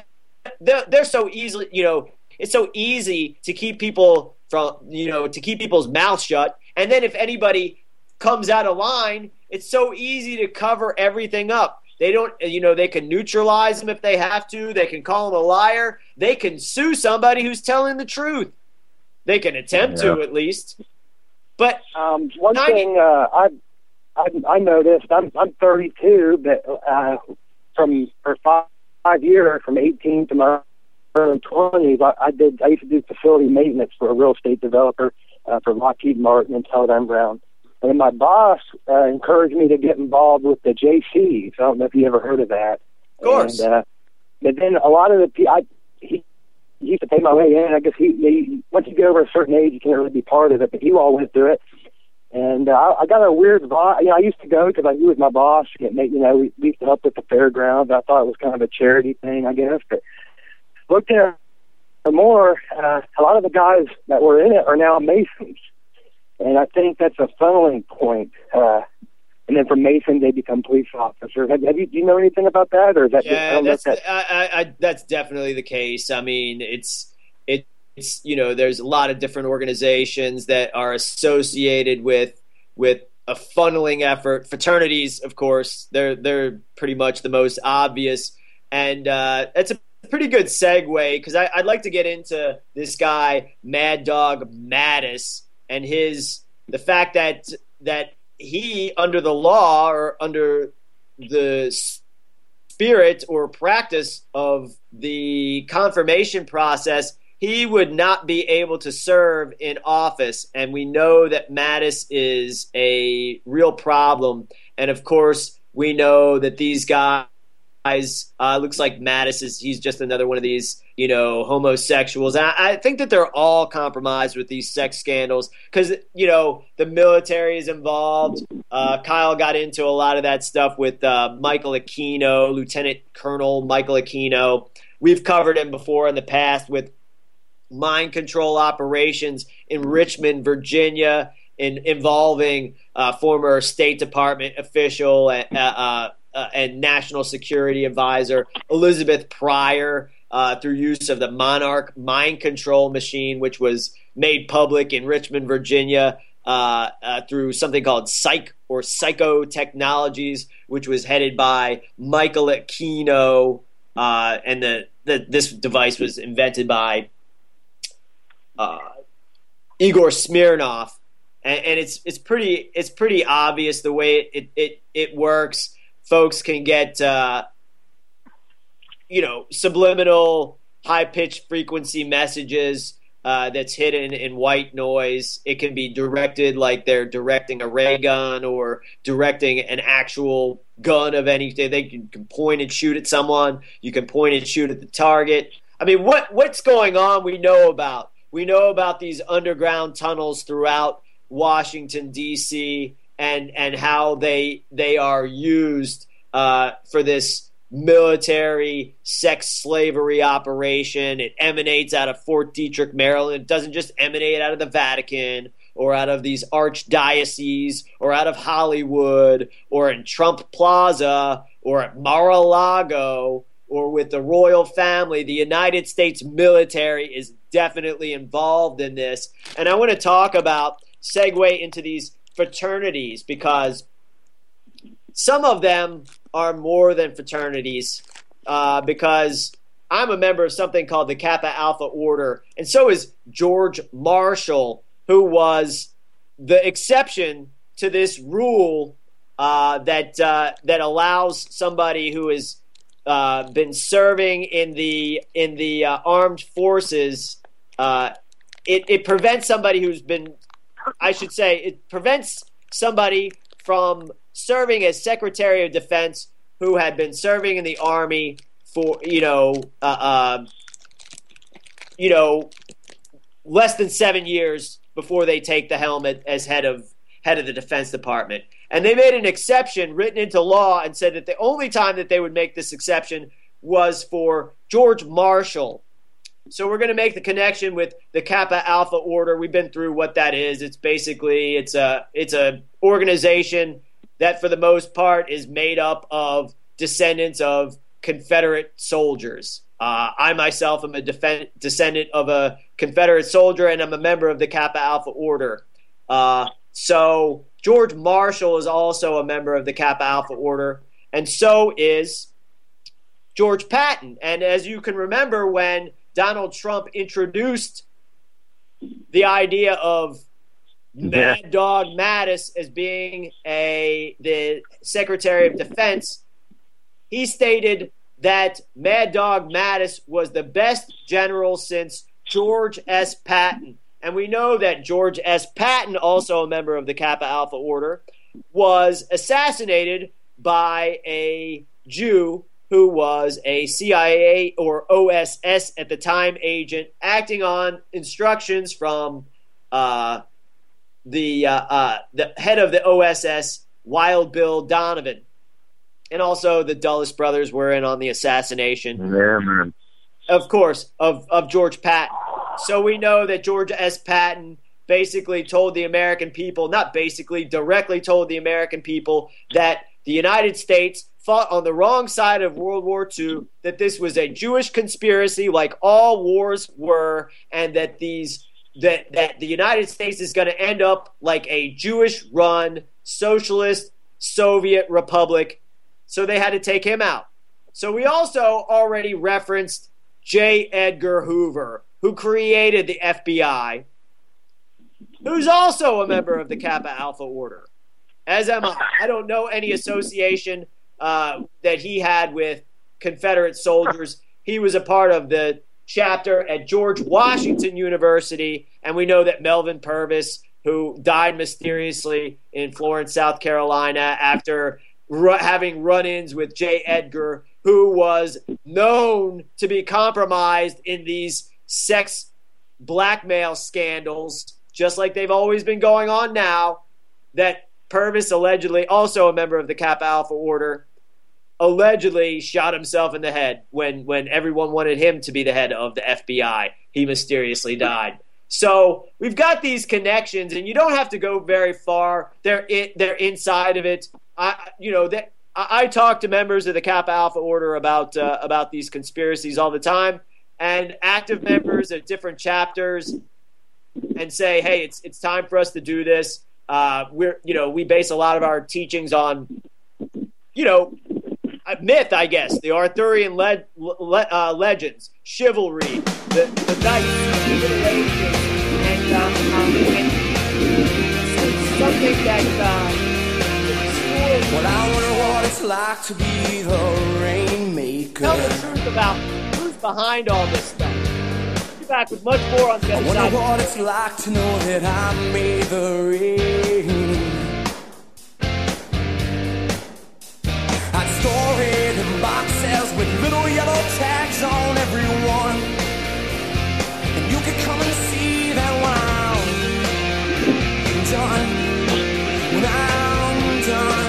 they're, they're so easily, you know, it's so easy to keep people from, you know, to keep people's mouths shut. And then if anybody comes out of line, it's so easy to cover everything up. They don't, you know, they can neutralize them if they have to. They can call them a liar. They can sue somebody who's telling the truth. They can attempt Yeah. to, at least. But Um, one ninety thing uh, I, I I noticed, I'm I'm thirty-two, but uh, from for five, five years, from eighteen to my early twenties, I, I did I used to do facility maintenance for a real estate developer uh, for Lockheed Martin and Teledyne Brown. And then my boss uh, encouraged me to get involved with the J Cs. I don't know if you ever heard of that. Of course. And, uh, but then a lot of the pe- I he, he used to pay my way in. I guess he, he once you get over a certain age, you can't really be part of it. But you all went through it. And uh, I, I got a weird vibe. You know, I used to go because I he was my boss. Get, you know, we, we used to help with the fairgrounds. I thought it was kind of a charity thing, I guess. But looking at it more, uh, a lot of the guys that were in it are now Masons. And I think that's a funneling point. Uh, and then from Mason, they become police officers. Have, have you, do you know anything about that? Or is that just, I yeah, don't know if that's that, I, I, I, that's definitely the case. I mean, it's it, it's you know, there's a lot of different organizations that are associated with with a funneling effort. Fraternities, of course, they're they're pretty much the most obvious, and uh, it's a pretty good segue because I'd like to get into this guy Mad Dog Mattis and his the fact that that he, under the law or under the spirit or practice of the confirmation process, he would not be able to serve in office. And we know that Mattis is a real problem. And of course, we know that these guys uh, looks like Mattis is he's just another one of these, you know, homosexuals. And I, I think that they're all compromised with these sex scandals because, you know, the military is involved. Uh, Kyle got into a lot of that stuff with uh, Michael Aquino, Lieutenant Colonel Michael Aquino. We've covered him before in the past with mind control operations in Richmond, Virginia, in involving uh, former State Department official uh, uh, uh, and National Security Advisor Elizabeth Pryor uh, through use of the Monarch mind control machine, which was made public in Richmond, Virginia, uh, uh, through something called Psych or Psycho Technologies, which was headed by Michael Aquino, uh, and the, the this device was invented by uh, Igor Smirnov. And, and it's it's pretty it's pretty obvious the way it it, it, it works. Folks can get uh, you know subliminal high pitched frequency messages uh, that's hidden in white noise. It can be directed like they're directing a ray gun or directing an actual gun of anything. They can, can point and shoot at someone. You can point and shoot at the target. I mean, what what's going on? We know about we know about these underground tunnels throughout Washington, D C, and and how they they are used uh, for this military sex slavery operation. It emanates out of Fort Detrick, Maryland. It doesn't just emanate out of the Vatican or out of these archdioceses or out of Hollywood or in Trump Plaza or at Mar-a-Lago or with the royal family. The United States military is definitely involved in this. And I want to talk about segue into these fraternities because some of them are more than fraternities uh, because I'm a member of something called the Kappa Alpha Order, and so is George Marshall, who was the exception to this rule uh, that uh, that allows somebody who has uh, been serving in the in the uh, armed forces. Uh, it, it prevents somebody who's been I should say it prevents somebody from serving as Secretary of Defense who had been serving in the Army for, you know, uh, uh, you know, less than seven years before they take the helmet as head of head of the Defense Department. And they made an exception written into law and said that the only time that they would make this exception was for George Marshall. So we're going to make the connection with the Kappa Alpha Order. We've been through what that is. It's basically it's a it's a organization that for the most part is made up of descendants of Confederate soldiers. Uh, I myself am a defen- descendant of a Confederate soldier, and I'm a member of the Kappa Alpha Order. Uh, so George Marshall is also a member of the Kappa Alpha Order, and so is George Patton. And as you can remember, when Donald Trump introduced the idea of Mad Dog Mattis as being a the Secretary of Defense, he stated that Mad Dog Mattis was the best general since George S. Patton. And we know that George S. Patton, also a member of the Kappa Alpha Order, was assassinated by a Jew who was a C I A or O S S at the time agent, acting on instructions from uh, the uh, uh, the head of the O S S, Wild Bill Donovan. And also the Dulles brothers were in on the assassination. Yeah, man. Of course, of, of George Patton. So we know that George S. Patton basically told the American people, not basically, directly told the American people that the United States fought on the wrong side of World War Two, that this was a Jewish conspiracy like all wars were, and that these that, that the United States is going to end up like a Jewish-run socialist Soviet republic. So they had to take him out. So we also already referenced J. Edgar Hoover, who created the F B I, who's also a member of the Kappa Alpha Order, as am I. I don't know any association uh, that he had with Confederate soldiers. He was a part of the chapter at George Washington University, and we know that Melvin Purvis, who died mysteriously in Florence, South Carolina, after ru- having run-ins with J. Edgar, who was known to be compromised in these sex blackmail scandals, just like they've always been going on now, that Purvis allegedly, also a member of the Kappa Alpha Order, allegedly shot himself in the head when, when everyone wanted him to be the head of the F B I. He mysteriously died. So we've got these connections, and you don't have to go very far. They're in, they're inside of it. I, you know, that I, I talk to members of the Kappa Alpha Order about uh, about these conspiracies all the time, and active members of different chapters, and say, hey, it's it's time for us to do this. Uh, we're you know we base a lot of our teachings on you know myth, I guess, the Arthurian le- le- uh, legends, chivalry, the the knights, the Middle Ages, and, um, um, and something that uh, Well, I wonder what it's like to be the rainmaker. tell the truth about who's behind all this stuff. We'll be back with much more on the I other wonder side. what it's like to know that I made the rain. I'd store it in boxes with little yellow tags on every one. And you could come and see that when I'm done, when I'm done.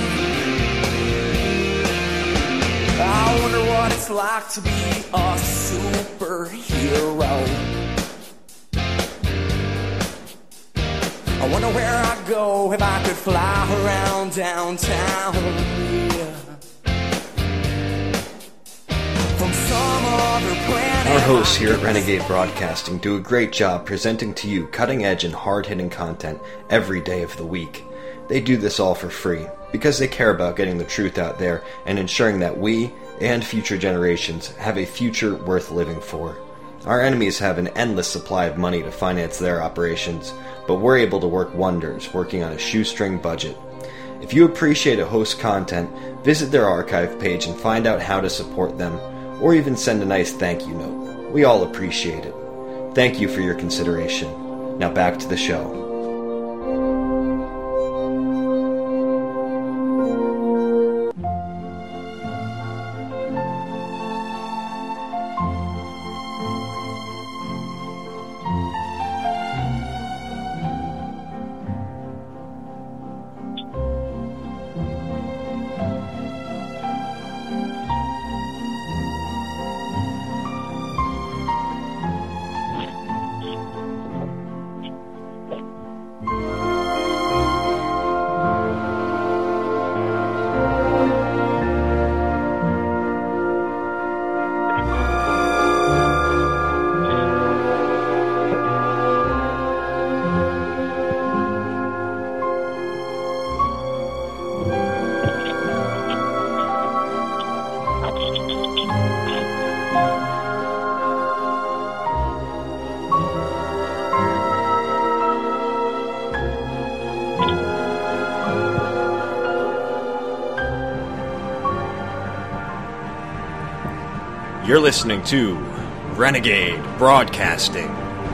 I wonder what it's like to be a superhero. I wonder where I'd go if I could fly around downtown. Yeah. From some other planet. Our hosts here at Renegade Broadcasting do a great job presenting to you cutting-edge and hard-hitting content every day of the week. They do this all for free because they care about getting the truth out there and ensuring that we and future generations have a future worth living for. Our enemies have an endless supply of money to finance their operations, but we're able to work wonders working on a shoestring budget. If you appreciate a host's content, visit their archive page and find out how to support them, or even send a nice thank you note. We all appreciate it. Thank you for your consideration. Now back to the show. You're listening to Renegade Broadcasting.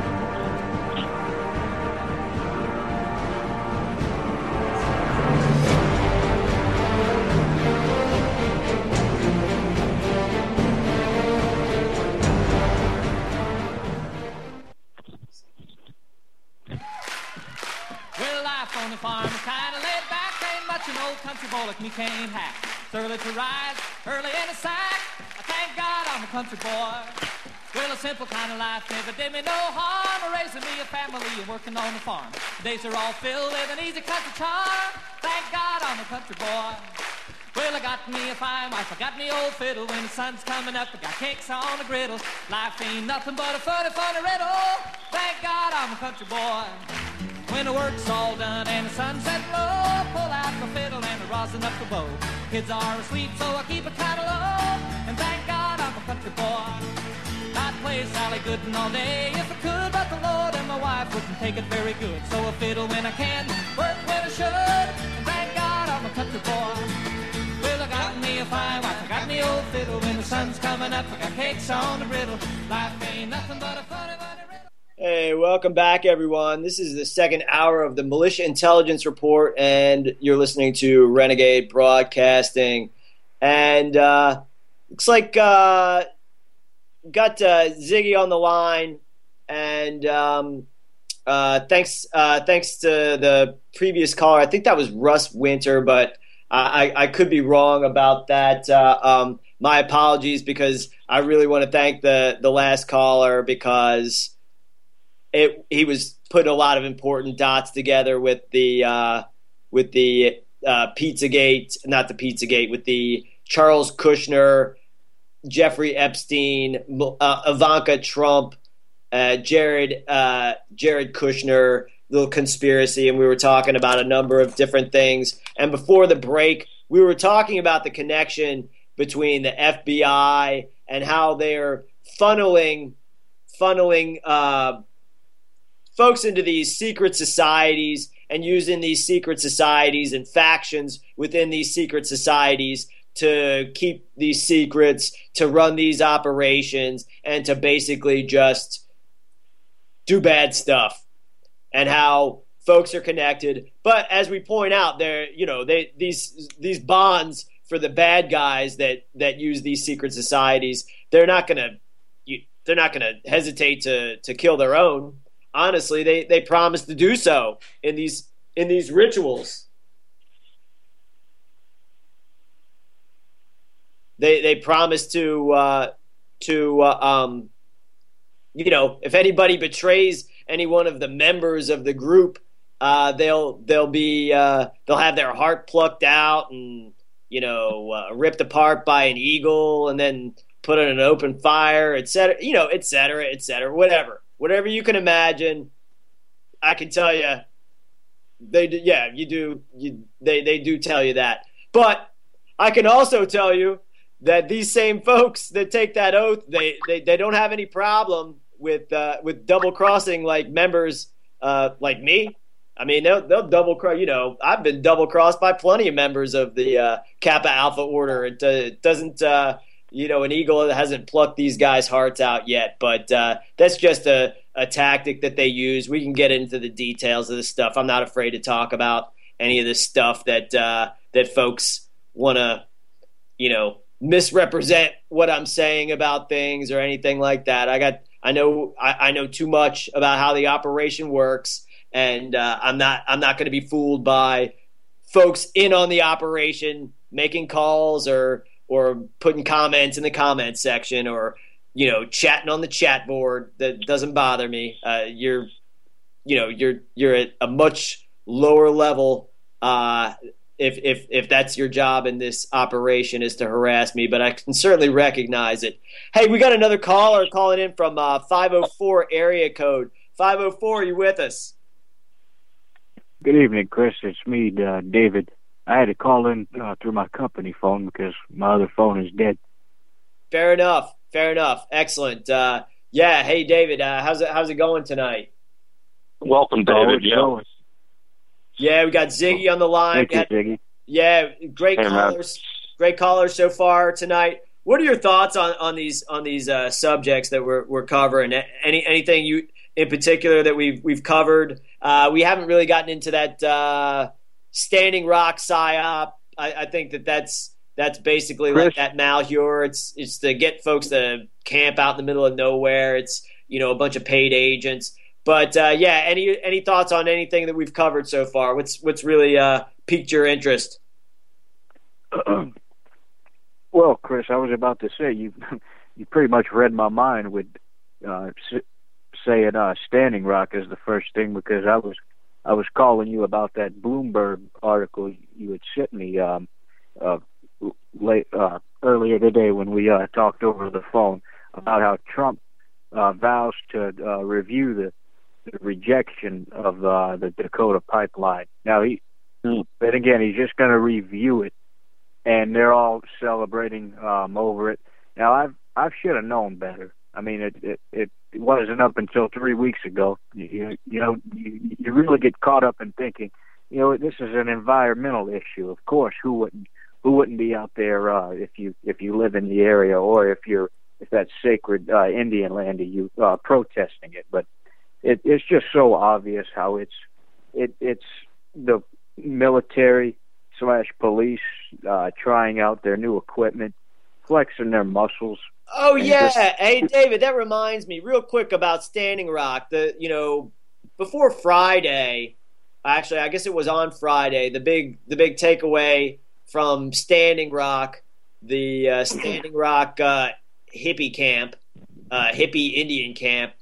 Well, life on the farm is kind of laid back. Ain't much an old country boy like me can't hack. It's early to rise, early in the sack. I thank God I'm a country boy. Well, a simple kind of life never did me no harm. Raising me a family and working on the farm. The days are all filled with an easy country charm. Thank God I'm a country boy. Well, I got me a fine wife, I got me old fiddle. When the sun's coming up, I got cakes on the griddle. Life ain't nothing but a funny, funny riddle. Thank God I'm a country boy. When the work's all done and the sunset low, pull out the fiddle and the rosin up the bow. Kids are asleep, so I keep it kind of low. And thank God I'm a country boy. I'd play Sally Gooden all day if I could, but the Lord and my wife wouldn't take it very good. So I fiddle when I can, work when I should. And thank God I'm a country boy. Well, I got me a fine wife, I got me old fiddle. When the sun's coming up, I got cakes on the griddle. Life ain't nothing but a funny, funny riddle. Hey, welcome back, everyone. This is the second hour of the Militia Intelligence Report, and you're listening to Renegade Broadcasting. And uh, looks like uh, got uh, Ziggy on the line, and um, uh, thanks uh, thanks to the previous caller. I think that was Russ Winter, but I, I could be wrong about that. Uh, um, my apologies, because I really want to thank the the last caller, because It, he was putting a lot of important dots together with the uh, with the uh, Pizzagate, not the Pizzagate, with the Charles Kushner, Jeffrey Epstein, uh, Ivanka Trump, uh, Jared uh, Jared Kushner little conspiracy, and we were talking about a number of different things. And before the break, we were talking about the connection between the F B I and how they're funneling funneling. Uh, folks into these secret societies and using these secret societies and factions within these secret societies to keep these secrets, to run these operations, and to basically just do bad stuff, and how folks are connected. But as we point out, they're, you know, they these these bonds for the bad guys that that use these secret societies, they're not gonna they're not gonna hesitate to to kill their own. Honestly, they, they promise to do so in these in these rituals. They they promise to uh, to uh, um, you know, if anybody betrays any one of the members of the group, uh, they'll they'll be uh, they'll have their heart plucked out and, you know, uh, ripped apart by an eagle, and then put in an open fire, et cetera. You know, et cetera, et cetera, whatever. Whatever you can imagine, I can tell you, they do, yeah, you do, you, they, they do tell you that. But I can also tell you that these same folks that take that oath, they, they, they don't have any problem with uh, with double crossing like members uh, like me. I mean, they'll, they'll double cross. You know, I've been double crossed by plenty of members of the uh, Kappa Alpha Order. It, uh, it doesn't. Uh, You know, an eagle hasn't plucked these guys' hearts out yet, but uh, that's just a, a tactic that they use. We can get into the details of this stuff. I'm not afraid to talk about any of this stuff that uh, that folks want to, you know, misrepresent what I'm saying about things or anything like that. I got, I know, I, I know too much about how the operation works, and uh, I'm not, I'm not going to be fooled by folks in on the operation making calls or. or putting comments in the comment section, or, you know, chatting on the chat board. That doesn't bother me. Uh, you're, you know, you're you're at a much lower level uh, if if if that's your job in this operation, is to harass me. But I can certainly recognize it. Hey, we got another caller calling in from uh, five oh four area code. five oh four, are you with us? Good evening, Chris. It's me, uh, David. I had to call in uh, through my company phone because my other phone is dead. Fair enough. Fair enough. Excellent. Uh, yeah. Hey, David. Uh, how's it? How's it going tonight? Welcome, David. Oh, yeah. Yeah, we got Ziggy on the line. Thank you, Ziggy. Yeah, great hey, callers. Man. Great callers so far tonight. what are your thoughts on, on these on these uh, subjects that we're we're covering? Any anything you in particular that we've we've covered? Uh, we haven't really gotten into that uh, Standing Rock psyop. I, I think that that's that's basically Chris? like that Malheur. It's it's to get folks to camp out in the middle of nowhere. It's, you know, a bunch of paid agents. But uh, yeah, any any thoughts on anything that we've covered so far? What's what's really uh, piqued your interest? Well, Chris, I was about to say you you pretty much read my mind with uh, saying uh, Standing Rock is the first thing, because I was I was calling you about that Bloomberg article you had sent me um, uh, late uh, earlier today when we uh, talked over the phone about how Trump uh, vows to uh, review the, the rejection of uh, the Dakota pipeline. Now he, but again, he's just going to review it. And they're all celebrating um, over it. Now, I've I should have known better. I mean, it, it it wasn't up until three weeks ago. You you know you, you really get caught up in thinking, you know, this is an environmental issue. Of course, who wouldn't who wouldn't be out there uh, if you if you live in the area, or if you're if that's sacred uh, Indian land to you, uh, protesting it. But it, it's just so obvious how it's it it's the military slash police uh, trying out their new equipment, flexing their muscles. Oh yeah, just... hey David, that reminds me real quick about Standing Rock. The you know before Friday, actually I guess it was on Friday. The big the big takeaway from Standing Rock, the uh, Standing Rock uh, hippie camp, uh, hippie Indian camp,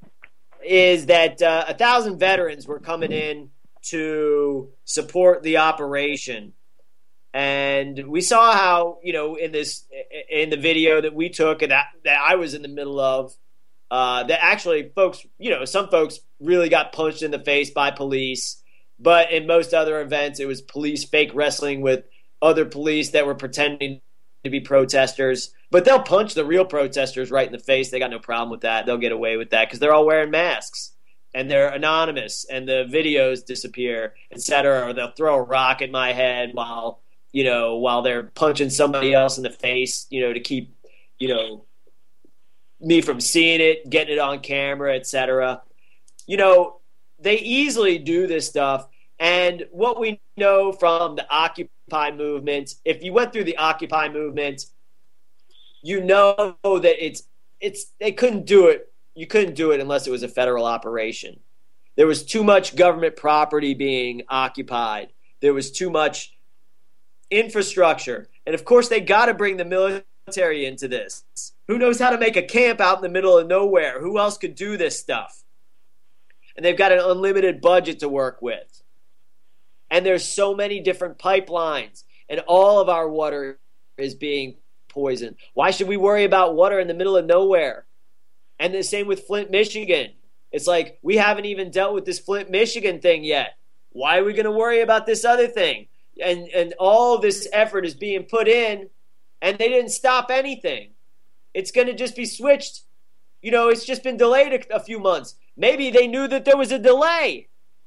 is that uh, a thousand veterans were coming in to support the operation. And we saw how, you know, in this, in the video that we took and that, that I was in the middle of, uh, that actually folks, you know, some folks really got punched in the face by police. But in most other events, it was police fake wrestling with other police that were pretending to be protesters. But they'll punch the real protesters right in the face. They got no problem with that. They'll get away with that because they're all wearing masks. And they're anonymous, and the videos disappear, et cetera. Or they'll throw a rock at my head while, you know, while they're punching somebody else in the face, you know, to keep, you know, me from seeing it, getting it on camera, et cetera. You know, they easily do this stuff. And what we know from the Occupy movement, if you went through the Occupy movement, you know that it's it's they couldn't do it. You couldn't do it unless it was a federal operation. There was too much government property being occupied. There was too much infrastructure. And, of course, they got to bring the military into this. Who knows how to make a camp out in the middle of nowhere? Who else could do this stuff? And they've got an unlimited budget to work with. And there's so many different pipelines. And all of our water is being poisoned. Why should we worry about water in the middle of nowhere? And the same with Flint, Michigan. It's like we haven't even dealt with this Flint, Michigan thing yet. Why are we going to worry about this other thing? And and all of this effort is being put in, and they didn't stop anything. It's going to just be switched. You know, it's just been delayed a, a few months. Maybe they knew that there was a delay,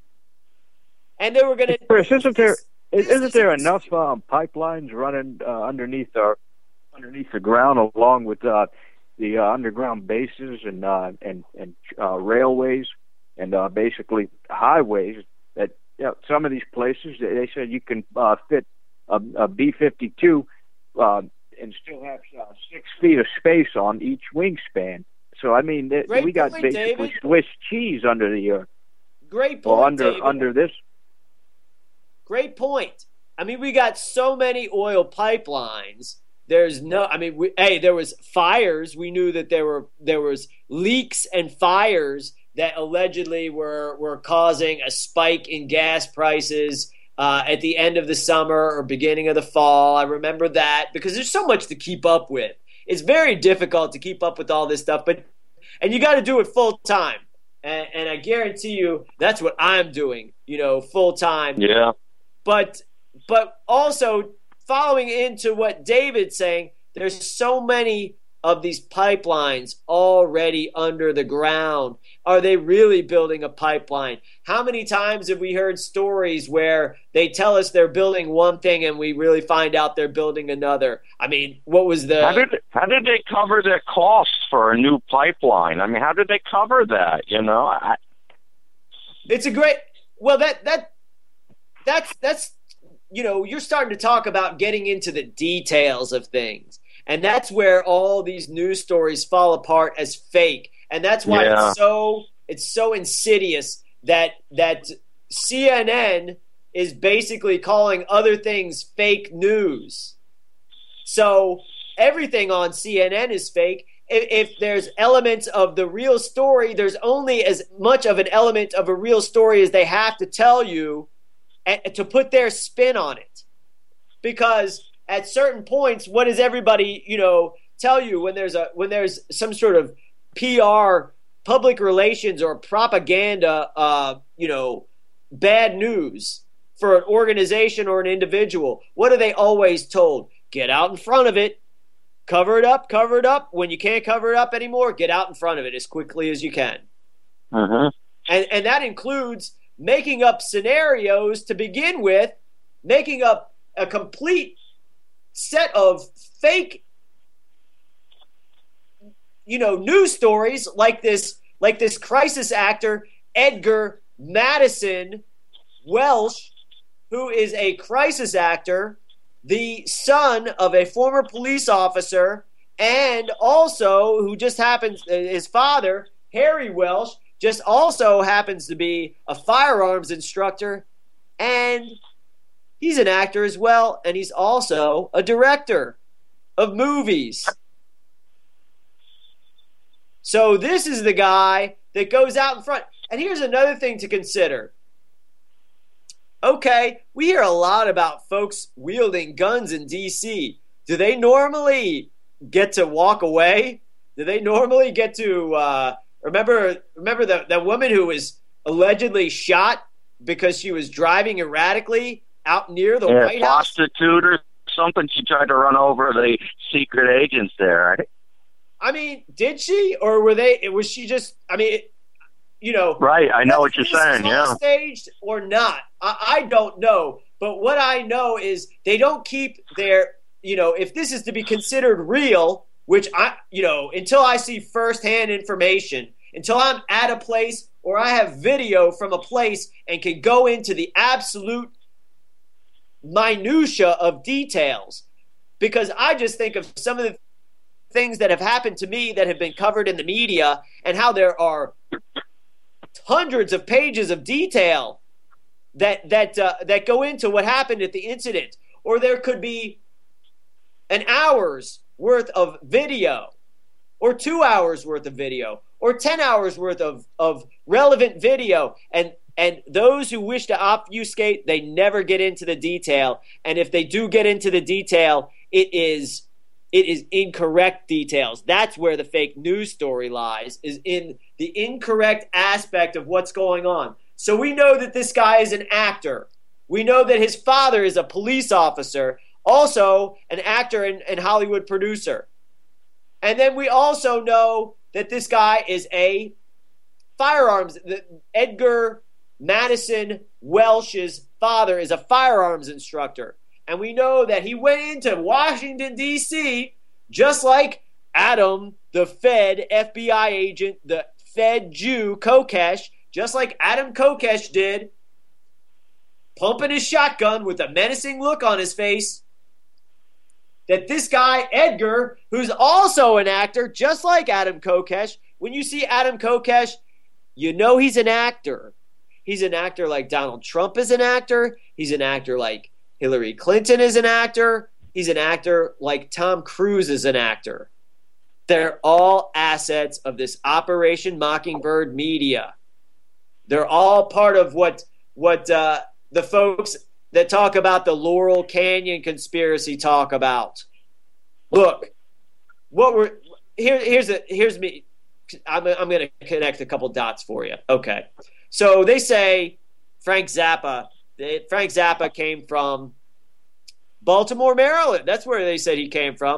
and they were going to. Chris, isn't there this, isn't there enough um, pipelines running uh, underneath our underneath the ground, along with uh, the uh, underground bases and uh, and and uh, railways and uh, basically highways that, you know, some of these places they said you can uh, fit a, a B fifty-two uh, and still have uh, six feet of space on each wingspan. So I mean, th- we got point, basically David. Swiss cheese under the earth. Great point, well, under David. under this. Great point. I mean, we got so many oil pipelines. There's no, I mean, we, hey, there was fires. We knew that there were there was leaks and fires that allegedly were were causing a spike in gas prices uh, at the end of the summer or beginning of the fall. I remember that because there's so much to keep up with. It's very difficult to keep up with all this stuff, but and you got to do it full time. And, and I guarantee you, that's what I'm doing. You know, full time. Yeah. But but also, following into what David's saying, there's so many of these pipelines already under the ground? Are they really building a pipeline? How many times have we heard stories where they tell us they're building one thing and we really find out they're building another? I mean, what was the... How did, how did they cover the costs for a new pipeline? I mean, how did they cover that, you know? I... It's a great... Well, that that that's, that's, you know, you're starting to talk about getting into the details of things. And that's where all these news stories fall apart as fake. And that's why Yeah. it's so it's so insidious that that C N N is basically calling other things fake news. So everything on C N N is fake. If, if there's elements of the real story, there's only as much of an element of a real story as they have to tell you and, to put their spin on it. Because at certain points, what does everybody, you know, tell you when there's a when there's some sort of P R, public relations, or propaganda, uh, you know, bad news for an organization or an individual? What are they always told? Get out in front of it. Cover it up, cover it up. When you can't cover it up anymore, get out in front of it as quickly as you can. Uh-huh. And and that includes making up scenarios to begin with, making up a complete set of fake, you know, news stories like this, like this crisis actor Edgar Madison Welsh, who is a crisis actor, the son of a former police officer, and also who just happens, his father, Harry Welsh, just also happens to be a firearms instructor, and he's an actor as well, and he's also a director of movies. So this is the guy that goes out in front. And here's another thing to consider. Okay, we hear a lot about folks wielding guns in D C. Do they normally get to walk away? Do they normally get to uh, remember? Remember the the woman who was allegedly shot because she was driving erratically out near the yeah, White House? Prostitute or something. She tried to run over the secret agents there. Right? I mean, did she, or were they? Was she just? I mean, it, you know. Right. I know what you're this saying. Is Yeah. Staged or not? I, I don't know. But what I know is they don't keep their. You know, if this is to be considered real, which I, you know, until I see firsthand information, until I'm at a place or I have video from a place and can go into the absolute minutia of details, because I just think of some of the things that have happened to me that have been covered in the media and how there are hundreds of pages of detail that that uh, that go into what happened at the incident, or there could be an hour's worth of video, or two hours worth of video, or ten hours worth of, of relevant video, and and those who wish to obfuscate, they never get into the detail, and if they do get into the detail, it is it is incorrect details. That's where the fake news story lies, is in the incorrect aspect of what's going on. So we know that this guy is an actor. We know that his father is a police officer, also an actor and, and Hollywood producer. And then we also know that this guy is a firearms, Edgar Madison Welsh's father is a firearms instructor. And we know that he went into Washington, D C, just like Adam, the Fed F B I agent, the Fed Jew, Kokesh, just like Adam Kokesh did, pumping his shotgun with a menacing look on his face, that this guy, Edgar, who's also an actor, just like Adam Kokesh, when you see Adam Kokesh, you know he's an actor. He's an actor like Donald Trump is an actor. He's an actor like Hillary Clinton is an actor. He's an actor like Tom Cruise is an actor. They're all assets of this Operation Mockingbird media. They're all part of what what uh, the folks that talk about the Laurel Canyon conspiracy talk about. Look, what we're here. Here's a here's me. I'm I'm going to connect a couple dots for you. Okay, so they say Frank Zappa. They, Frank Zappa came from Baltimore, Maryland. That's where they said he came from.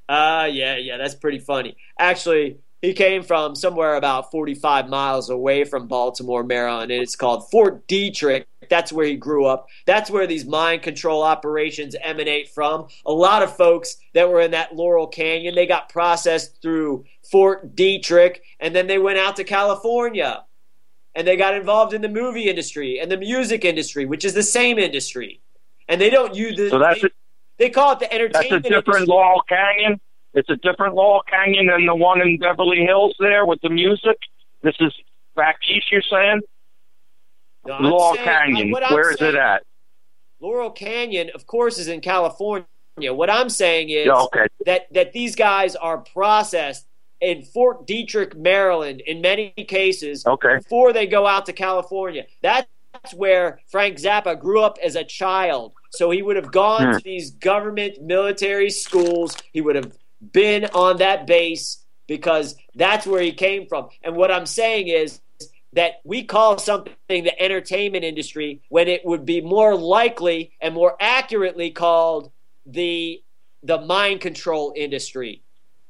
Uh, yeah, yeah, that's pretty funny. Actually, he came from somewhere about forty-five miles away from Baltimore, Maryland, and it's called Fort Detrick. That's where he grew up. That's where these mind control operations emanate from. A lot of folks that were in that Laurel Canyon, they got processed through Fort Detrick, and then they went out to California, and they got involved in the movie industry and the music industry, which is the same industry. And they don't use the, So that's they, a, they call it the that's a entertainment different industry. Laurel Canyon. It's a different Laurel Canyon than the one in Beverly Hills there with the music. This is back east, you're saying? No, I'm Laurel saying- Canyon. what I'm Where is saying- it at? Laurel Canyon, of course, is in California. What I'm saying is Yeah, okay. that, that these guys are processed in Fort Detrick, Maryland, in many cases, Okay. before they go out to California. That's where Frank Zappa grew up as a child. So he would have gone Hmm. to these government military schools. He would have been on that base because that's where he came from. And what I'm saying is that we call something the entertainment industry when it would be more likely and more accurately called the the mind control industry.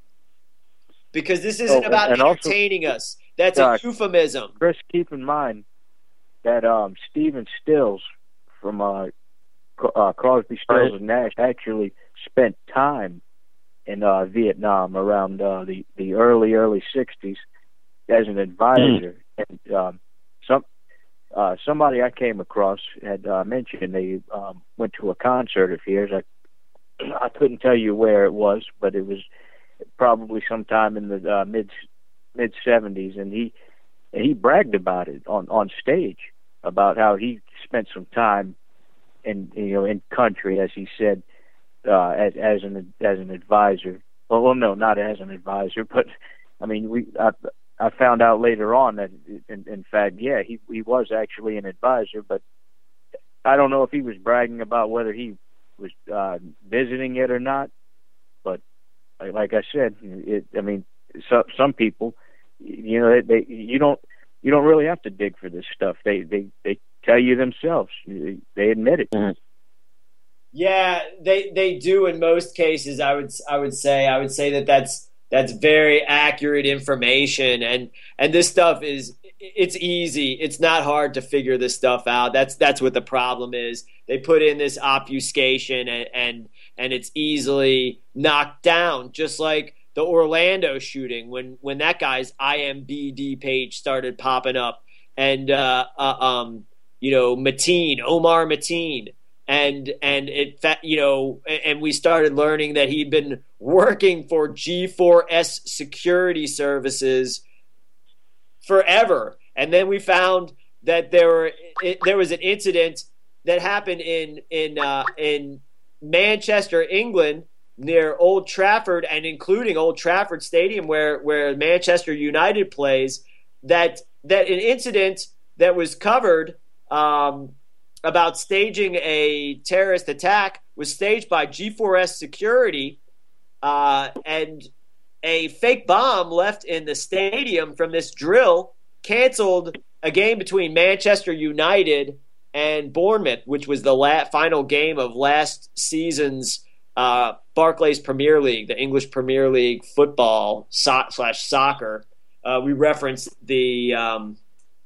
Because this isn't Oh, about and also- entertaining us. That's Uh, a euphemism. Chris, keep in mind that um, Stephen Stills from uh, C- uh, Crosby, Stills, Right. and Nash actually spent time in uh, Vietnam around uh, the the early early sixties as an advisor. And um, some uh, somebody I came across had uh, mentioned they um, went to a concert of his. I I couldn't tell you where it was, but it was probably sometime in the uh, mid mid seventies, and he and he bragged about it on on stage about how he spent some time in you know in country, as he said, uh, as as an as an advisor. Well, well, no, not as an advisor, but I mean, we I, I found out later on that in, in fact, yeah, he he was actually an advisor, but I don't know if he was bragging about whether he was uh, visiting it or not. But like, like I said, it, I mean, so, some people, you know, they, they you don't you don't really have to dig for this stuff. They they they tell you themselves. They admit it. Mm-hmm. Yeah, they they do in most cases. I would I would say I would say that that's that's very accurate information, and and this stuff is it's easy. It's not hard to figure this stuff out. That's that's what the problem is. They put in this obfuscation, and and, and it's easily knocked down, just like the Orlando shooting when when that guy's I M D B page started popping up, and uh, uh, um you know Mateen Omar Mateen. And and it you know and we started learning that he'd been working for G four S security services forever. And then we found that there were it, there was an incident that happened in in uh, in Manchester, England, near Old Trafford, and including Old Trafford Stadium, where where Manchester United plays. That that an incident that was covered. Um, about staging a terrorist attack was staged by G four S security, uh, and a fake bomb left in the stadium from this drill canceled a game between Manchester United and Bournemouth, which was the la- final game of last season's uh, Barclays Premier League, the English Premier League football so- slash soccer. Uh, we referenced the um,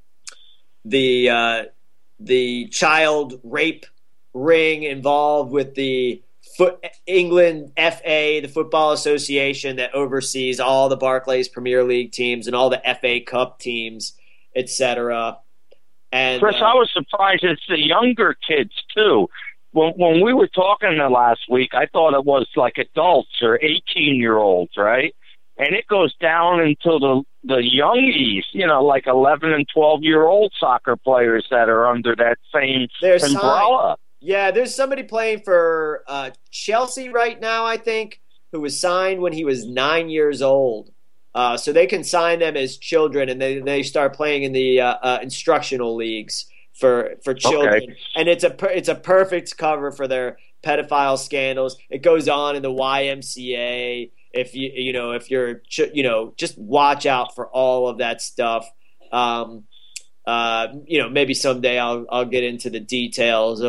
the uh, the child rape ring involved with the foot England F A, the Football Association that oversees all the Barclays Premier League teams and all the F A Cup teams, et cetera. And Chris, uh, I was surprised it's the younger kids too. When when we were talking the last week, I thought it was like adults or eighteen year olds, right? And it goes down into the the youngies, you know, like eleven and twelve year old soccer players that are under that same They're umbrella. signed. Yeah, there's somebody playing for uh, Chelsea right now, I think, who was signed when he was nine years old. Uh, so they can sign them as children, and they they start playing in the uh, uh, instructional leagues for for children. Okay. And it's a per- it's a perfect cover for their pedophile scandals. It goes on in the Y M C A. If you you know if you're ch- you know just watch out for all of that stuff. Um, uh, you know maybe someday I'll I'll get into the details of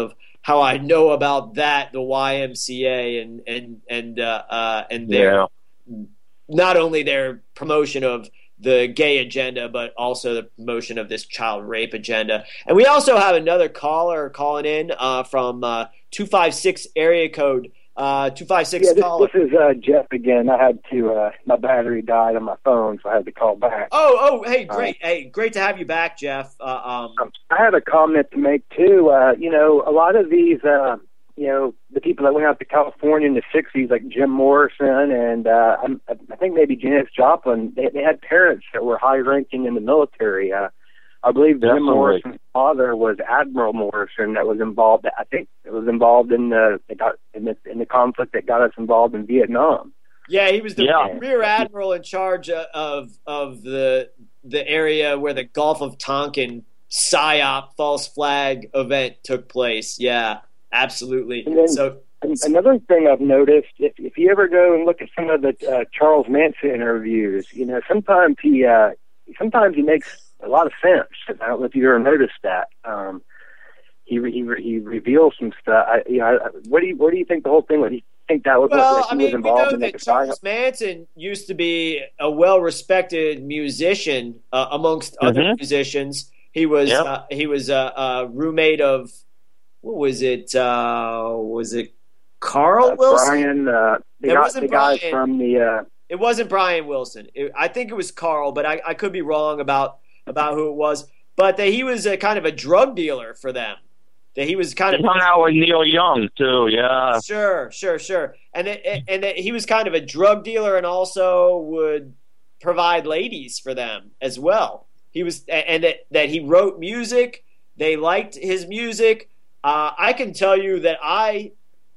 how I know about that, the Y M C A and and and uh, uh, and their Yeah. not only their promotion of the gay agenda, but also the promotion of this child rape agenda. And we also have another caller calling in uh, from uh, two five six area code. Uh, two five six Yeah, this, caller. this is uh, Jeff again. I had to, uh, my battery died on my phone, so I had to call back. Oh, oh, hey, great. hey, great to have you back, Jeff. Uh, um, I had a comment to make, too. Uh, you know, a lot of these, uh, you know, the people that went out to California in the sixties, like Jim Morrison and uh, I, I think maybe Janis Joplin, they, they had parents that were high-ranking in the military. Uh, I believe Definitely. Jim Morrison's father was Admiral Morrison that was involved. I think it was involved in the it got in the, in the conflict that got us involved in Vietnam. yeah, he was the Yeah. rear admiral in charge of of the the area where the Gulf of Tonkin PSYOP false flag event took place. Yeah, absolutely. And then- So And another thing I've noticed, if if you ever go and look at some of the uh, Charles Manson interviews, you know, sometimes he uh, sometimes he makes a lot of sense. I don't know if you ever noticed that. Um, he re- he, re- he reveals some stuff. I, you know, I, what do you what do you think the whole thing was? Do you think that was Well, that he I mean, was we involved know in that the Charles Manson used to be a well-respected musician uh, amongst other Mhm. musicians. He was Yep. uh, he was a, a roommate of what was it? Uh, was it Carl uh, Wilson? Brian, uh, the, It guy, wasn't the guys Brian. from the uh, It wasn't Brian Wilson. It, I think it was Carl, but I, I could be wrong about about who it was. But that he was a kind of a drug dealer for them. That he was kind He of hung out with Neil Young too. Yeah. Sure, sure, sure. And it, and that he was kind of a drug dealer and also would provide ladies for them as well. He was and that, that he wrote music. They liked his music. Uh, I can tell you that I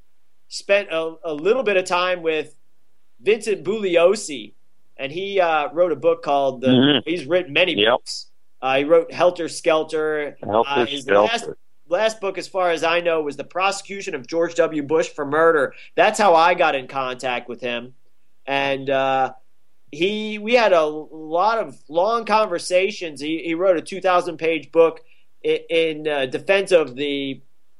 spent a, a little bit of time with Vincent Bugliosi, and he uh, wrote a book called. Uh, Mhm. He's written many Yep. books. Uh, he wrote Helter Skelter. Helter Uh, his Skelter. last last book, as far as I know, was the prosecution of George W. Bush for murder. That's how I got in contact with him, and uh, he we had a lot of long conversations. He, he wrote a two thousand page book in, in uh, defense of the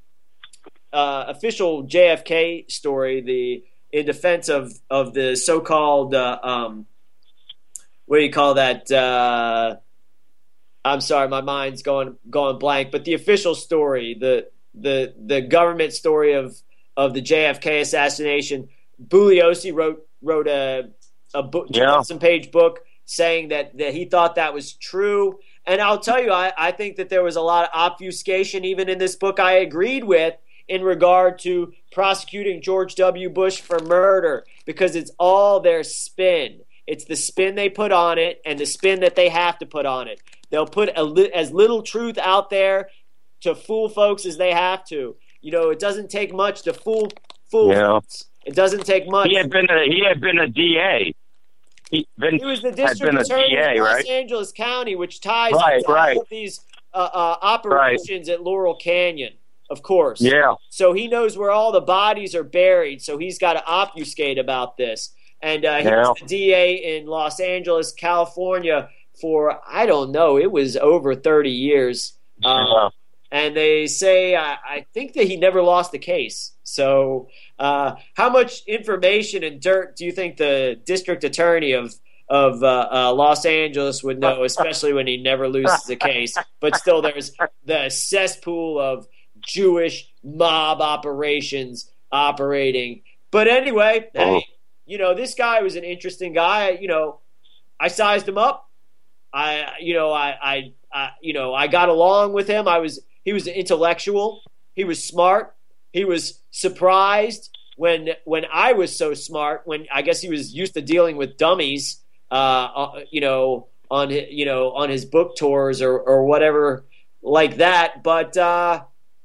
uh, official J F K story, the in defense of of the so called uh, um, what do you call that? Uh, I'm sorry, my mind's going going blank. But the official story, the the the government story of of the J F K assassination. Bugliosi wrote wrote a a book, two thousand page book saying that that he thought that was true. And I'll tell you, I, I think that there was a lot of obfuscation even in this book I agreed with in regard to prosecuting George W. Bush for murder, because it's all their spin. It's the spin they put on it and the spin that they have to put on it. They'll put a li- as little truth out there to fool folks as they have to. You know, it doesn't take much to fool fool Yeah. folks. It doesn't take much. He had been a he had been a D A. He, Vince He was the had district been a attorney D A, of Los right? Angeles County, which ties Right, into right. all of these uh, uh, operations at Laurel Canyon, of course. Yeah. So he knows where all the bodies are buried, so he's got to obfuscate about this. And uh, he Yeah. was the D A in Los Angeles, California for, I don't know, it was over thirty years. Um, Yeah. And they say, I, I think that he never lost a case. So uh, how much information and dirt do you think the district attorney of of uh, uh, Los Angeles would know, especially when he never loses a case? But still, there's the cesspool of Jewish mob operations operating. But anyway, Oh. hey, you know, this guy was an interesting guy. You know, I sized him up. I, you know, I, I, I, you know, I got along with him. I was, he was intellectual. He was smart. He was surprised when, when I was so smart. When I guess he was used to dealing with dummies, uh, uh you know, on his, you know, on his book tours or, or whatever like that. But uh,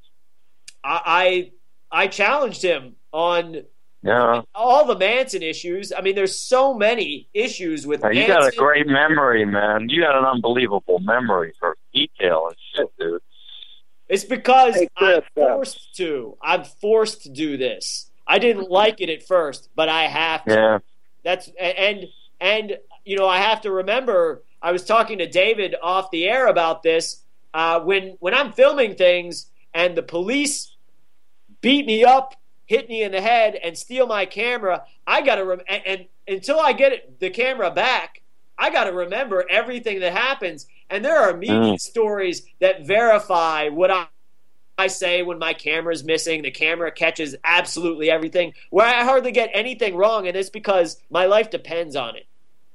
I, I, I challenged him on Yeah. all the Manson issues. I mean, there's so many issues with Now, you Manson. got a great memory, man. You got an unbelievable memory for detail and shit, dude. It's because Hey, I'm Chris, uh, forced to. I'm forced to do this. I didn't like it at first, but I have to. Yeah. That's and and you know I have to remember. I was talking to David off the air about this. Uh, when when I'm filming things and the police beat me up, hit me in the head, and steal my camera, I got to rem- and, and until I get it, the camera back, I got to remember everything that happens. And there are media Mm. stories that verify what I, I say when my camera's missing. The camera catches absolutely everything, where I hardly get anything wrong, and it's because my life depends on it.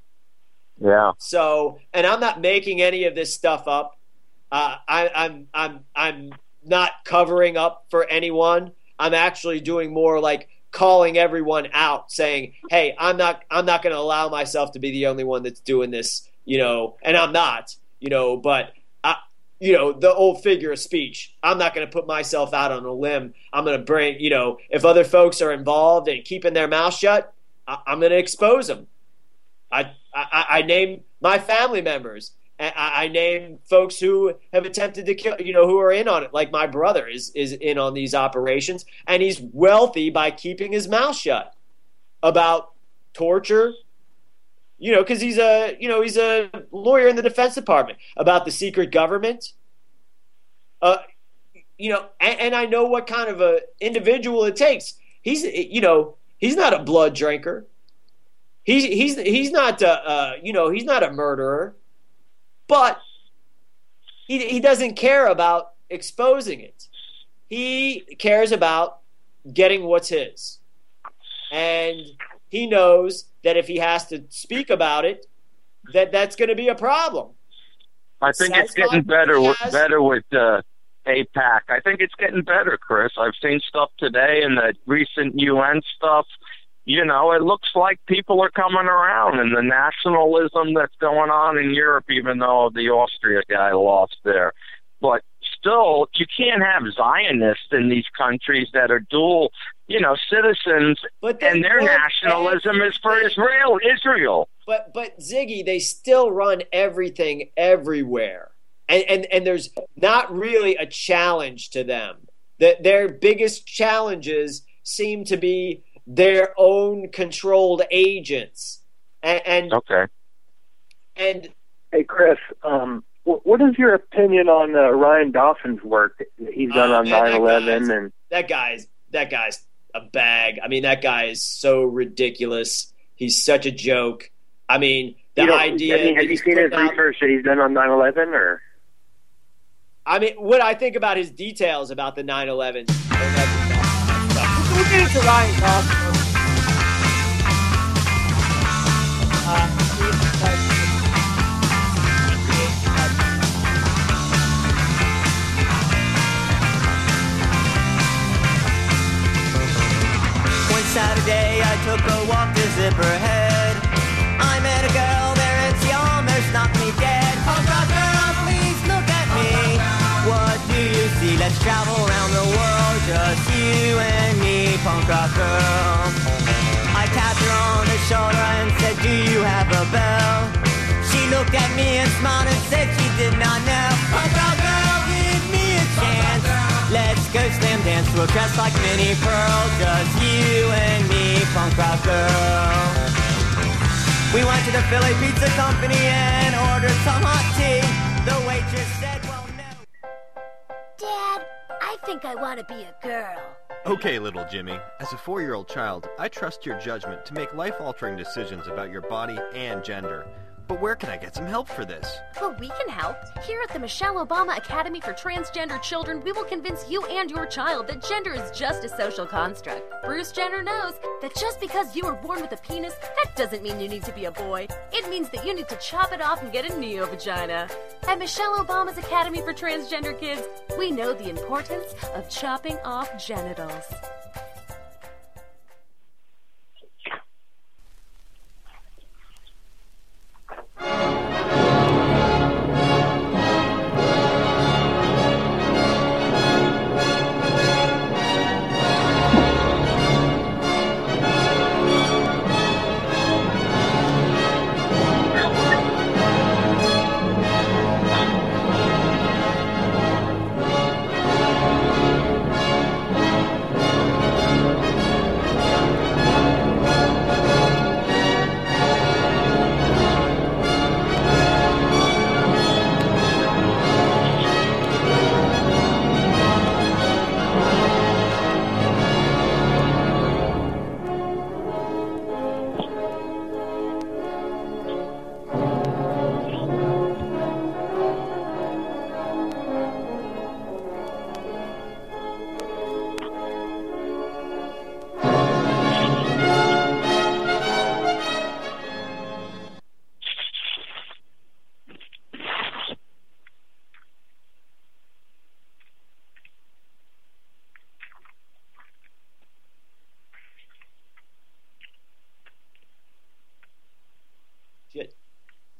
Yeah. So, and I'm not making any of this stuff up. Uh, I, I'm I'm I'm not covering up for anyone. I'm actually doing more like calling everyone out, saying, "Hey, I'm not I'm not going to allow myself to be the only one that's doing this," you know, and I'm not, you know, but I, you know, the old figure of speech. I'm not going to put myself out on a limb. I'm going to bring, you know, if other folks are involved and keeping their mouth shut, I, I'm going to expose them. I, I I name my family members. I, I name folks who have attempted to kill, you know, who are in on it. Like my brother is is in on these operations, and he's wealthy by keeping his mouth shut about torture. You know, because he's a you know he's a lawyer in the Defense Department, about the secret government. Uh, you know, and, and I know what kind of a individual it takes. He's you know he's not a blood drinker. He's he's he's not a, uh, you know he's not a murderer, but he he doesn't care about exposing it. He cares about getting what's his, and he knows that if he has to speak about it, that that's going to be a problem. I think it's Sounds getting like better he with, has- better with uh, AIPAC. I think it's getting better, Chris. I've seen stuff today and the recent U N stuff. You know, it looks like people are coming around, and the nationalism that's going on in Europe, even though the Austria guy lost there. But still, you can't have Zionists in these countries that are dual, you know, citizens, But they and their won't nationalism is for Israel. Israel. But but Ziggy, they still run everything everywhere, and and and there's not really a challenge to them. That their biggest challenges seem to be their own controlled agents, and, and Okay. and Hey, Chris, um, wh- what is your opinion on uh, Ryan Dawson's work that he's done Oh, on man, that nine eleven? guy's- And that guy's that guy's a bag. I mean, that guy is so ridiculous. He's such a joke. I mean, the you know, idea. I mean, that have you he's seen his putting out- research that he's done on nine eleven? Or I mean, what I think about his details about the nine eleven. We'll get into Ryan Dawson. Uh, One Saturday I took a walk to Zipperhead. I met a girl there and she almost knocked me dead. Punk rock girl, please look at me. What do you see? Let's travel around the world, just you and me, punk rock girl. I tapped her on the shoulder and said, do you have a bell? She looked at me and smiled and said she did not know. Punk rock girl, give me a chance. Let's go slam dance to a dress like Minnie Pearl, just you and me, punk rock girl. We went to the Philly Pizza Company and ordered some hot tea. The waitress said, well, no. Dad, I think I want to be a girl. Okay, little Jimmy. As a four-year-old child, I trust your judgment to make life-altering decisions about your body and gender. But where can I get some help for this? Well, we can help. Here at the Michelle Obama Academy for Transgender Children, we will convince you and your child that gender is just a social construct. Bruce Jenner knows that just because you were born with a penis, that doesn't mean you need to be a boy. It means that you need to chop it off and get a neo-vagina. At Michelle Obama's Academy for Transgender Kids, we know the importance of chopping off genitals.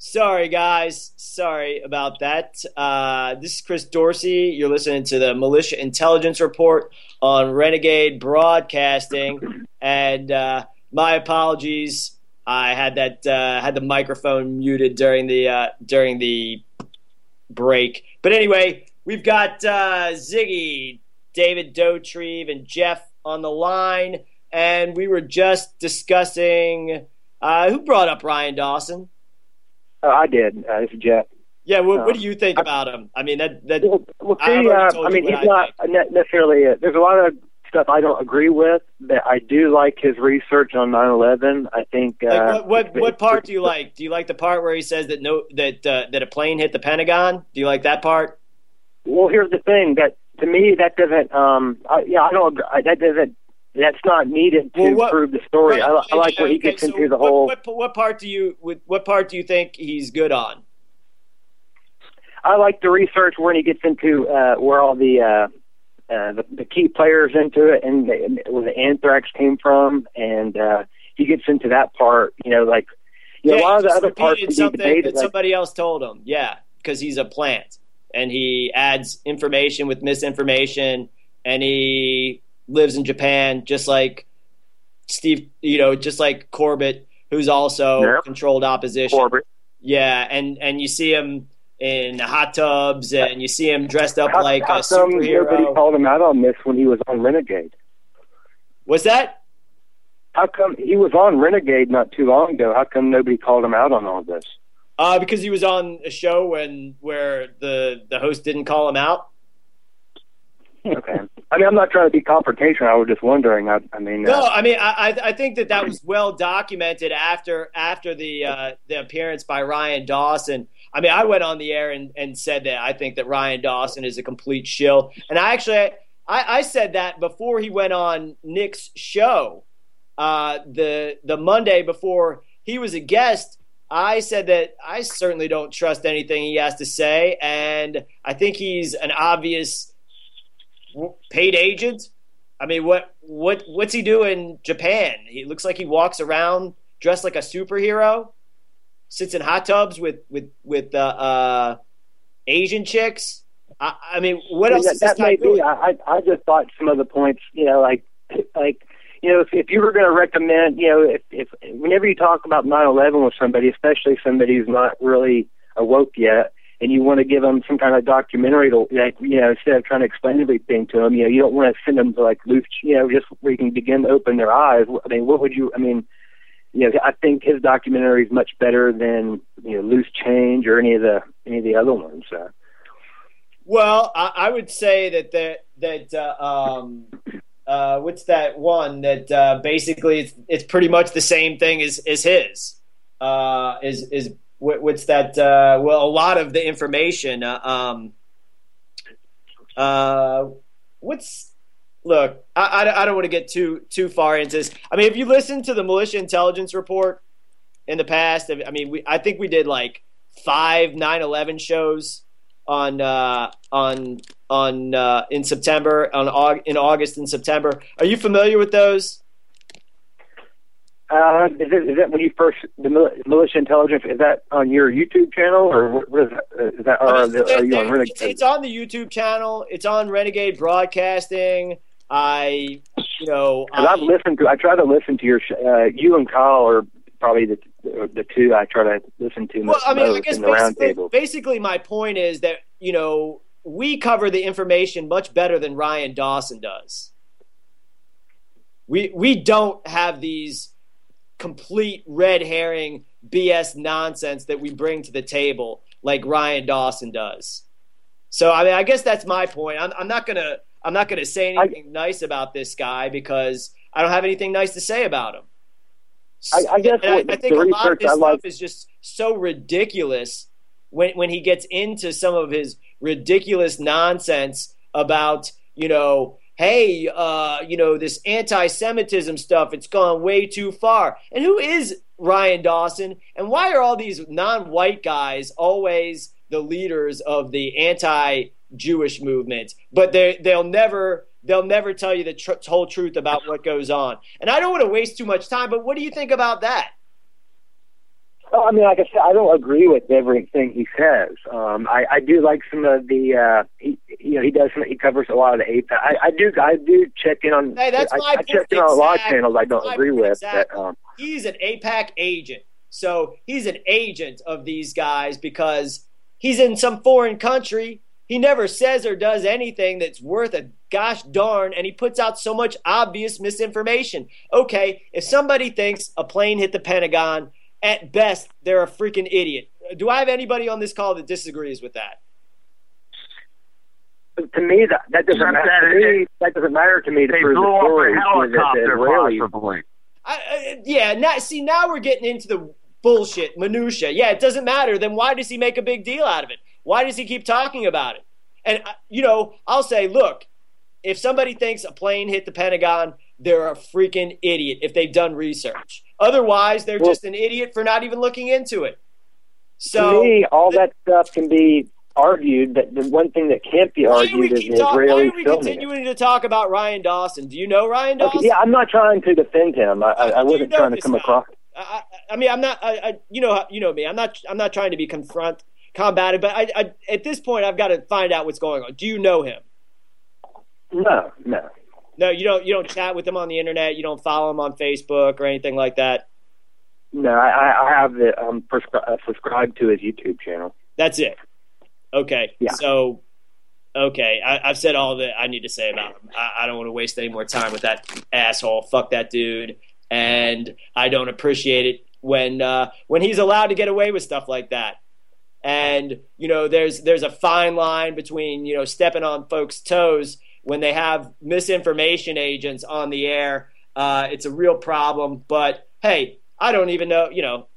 Sorry, guys. Sorry about that. Uh, this is Chris Dorsey. You're listening to the Militia Intelligence Report on Renegade Broadcasting. And uh, my apologies. I had that uh, had the microphone muted during the uh, during the break. But anyway, we've got uh, Ziggy, David Dotrieve, and Jeff on the line. And we were just discussing uh, who brought up Ryan Dawson? Uh, I did. Uh, this is Jeff. Yeah, what, Um, what do you think about him? I mean, that that Well, well I've see, already uh, told I you mean, what he's I not think. ne- necessarily. A, there's a lot of stuff I don't agree with, but I do like his research on nine eleven. I think. Uh, Like, what what, it's- what part do you like? Do you like the part where he says that no that uh, that a plane hit the Pentagon? Do you like that part? Well, here's the thing. That to me, that doesn't. Um, I, yeah, I don't. agree- That doesn't. That's not needed to Well, what- prove the story. I, I like where he Okay, gets so into the what, whole. What, what part do you what, what part do you think he's good on? I like the research when he gets into uh, where all the, uh, uh, the the key players into it and the, where the anthrax came from, and uh, he gets into that part. You know, like you know, Yeah, a lot he of the just other parts repeated can be something debated. that Like, somebody else told him. Yeah, because he's a plant, and he adds information with misinformation, and he lives in Japan, just like Steve. You know, just like Corbett, who's also Yep. controlled opposition. Corbett. Yeah, and and you see him in hot tubs, and you see him dressed up how, like how a come nobody superhero. called him out on this when he was on Renegade? What's that? How come he was on Renegade not too long ago? How come nobody called him out on all this? Uh, because he was on a show when where the the host didn't call him out. Okay. I mean, I'm not trying to be confrontational. I was just wondering. I, I mean, No, uh, I mean, I I I think that that was well documented after after the uh, the appearance by Ryan Dawson. I mean, I went on the air and, and said that I think that Ryan Dawson is a complete shill, and I actually I, I said that before he went on Nick's show, uh, the the Monday before he was a guest. I said that I certainly don't trust anything he has to say, and I think he's an obvious paid agent. I mean, what what what's he do in Japan? He looks like he walks around dressed like a superhero, sits in hot tubs with with with uh, uh, Asian chicks. I, I mean, what else that, is this that guy may doing? be. I, I I just thought some of the points, you know, like like you know, if, if you were going to recommend, you know, if, if whenever you talk about nine eleven with somebody, especially somebody who's not really awoke yet, and you want to give them some kind of documentary to, like, you know, instead of trying to explain everything to them, you know, you don't want to send them to like loose, you know, just where you can begin to open their eyes. I mean, what would you? I mean, you know, I think his documentary is much better than, you know, Loose Change or any of the any of the other ones. So. Well, I, I would say that that that uh, um, uh, what's that one that uh, basically it's it's pretty much the same thing as as his uh, is is what, what's that? Uh, well, a lot of the information. Uh, um, uh, what's look? I, I, I don't want to get too too far into this. I mean, if you listen to the Militia Intelligence Report in the past, I mean, we I think we did like five nine eleven shows on uh, on on uh, in September on Aug- in August and September. Are you familiar with those? Uh, is, it, is that when you first the mil- militia intelligence? Is that on your YouTube channel or what, what is that? Uh, Is that or I are, mean, the, are you on it's, Renegade? it's on the YouTube channel. It's on Renegade Broadcasting. I, you know, Because I've listened to. I try to listen to your. Sh- uh, you and Kyle are probably the the two I try to listen to Well, most I mean, I most guess in the round basically, table. basically my point is that, you know, we cover the information much better than Ryan Dawson does. We we don't have these complete red herring B S nonsense that we bring to the table like Ryan Dawson does. So I mean, I guess that's my point. I'm, I'm not gonna I'm not gonna say anything I, nice about this guy because I don't have anything nice to say about him. I, I guess I, what, I think the a lot of research his I stuff like. is just so ridiculous when when he gets into some of his ridiculous nonsense about, you know, hey, uh, you know, this anti-Semitism stuff, it's gone way too far. And who is Ryan Dawson? And why are all these non-white guys always the leaders of the anti-Jewish movement? But they they'll never they'll never tell you the tr- whole truth about what goes on. And I don't want to waste too much time, but what do you think about that? I mean, like I said, I don't agree with everything he says. Um, I, I do like some of the, uh, he, you know, he does some, he covers a lot of the A PAC. I, I do, I do check in on. Hey, that's I, my I point. check in on a lot of Exactly. channels I don't That's my agree point. with. Exactly. But, um, he's an A PAC agent, so he's an agent of these guys because he's in some foreign country. He never says or does anything that's worth a gosh darn, and he puts out so much obvious misinformation. Okay, if somebody thinks a plane hit the Pentagon, at best, they're a freaking idiot. Do I have anybody on this call that disagrees with that? to me, that that doesn't matter. To me, that doesn't matter to me to They prove blew the up story. a is that the helicopter, Israelis- possibly. I, I, yeah, now, see, now we're getting into the bullshit, minutia. Yeah, it doesn't matter. Then why does he make a big deal out of it? Why does he keep talking about it? And, uh, you know, I'll say, look, if somebody thinks a plane hit the Pentagon, they're a freaking idiot if they've done research. Otherwise, they're Well- just an idiot for not even looking into it. So to me, all that stuff can be argued, but the one thing that can't be why do we argued is keep the talk- why Israelis are we filming it. continuing to talk about Ryan Dawson? Do you know Ryan Dawson? Okay, yeah, I'm not trying to defend him. I, I, I Do you wasn't know trying to this come guy? across. I, I, I mean, I'm not. I, I, you know, you know me. I'm not. I'm not trying to be confront, combative. But I, I, at this point, I've got to find out what's going on. Do you know him? No, no. No, you don't. You don't chat with him on the internet. You don't follow him on Facebook or anything like that. No, I, I have the um prescri- uh, subscribed to his YouTube channel. That's it. Okay. Yeah. So, okay, I, I've said all that I need to say about him. I, I don't want to waste any more time with that asshole. Fuck that dude. And I don't appreciate it when uh, when he's allowed to get away with stuff like that. And you know, there's there's a fine line between you know stepping on folks' toes when they have misinformation agents on the air. Uh, it's a real problem. But hey, I don't even know. You know.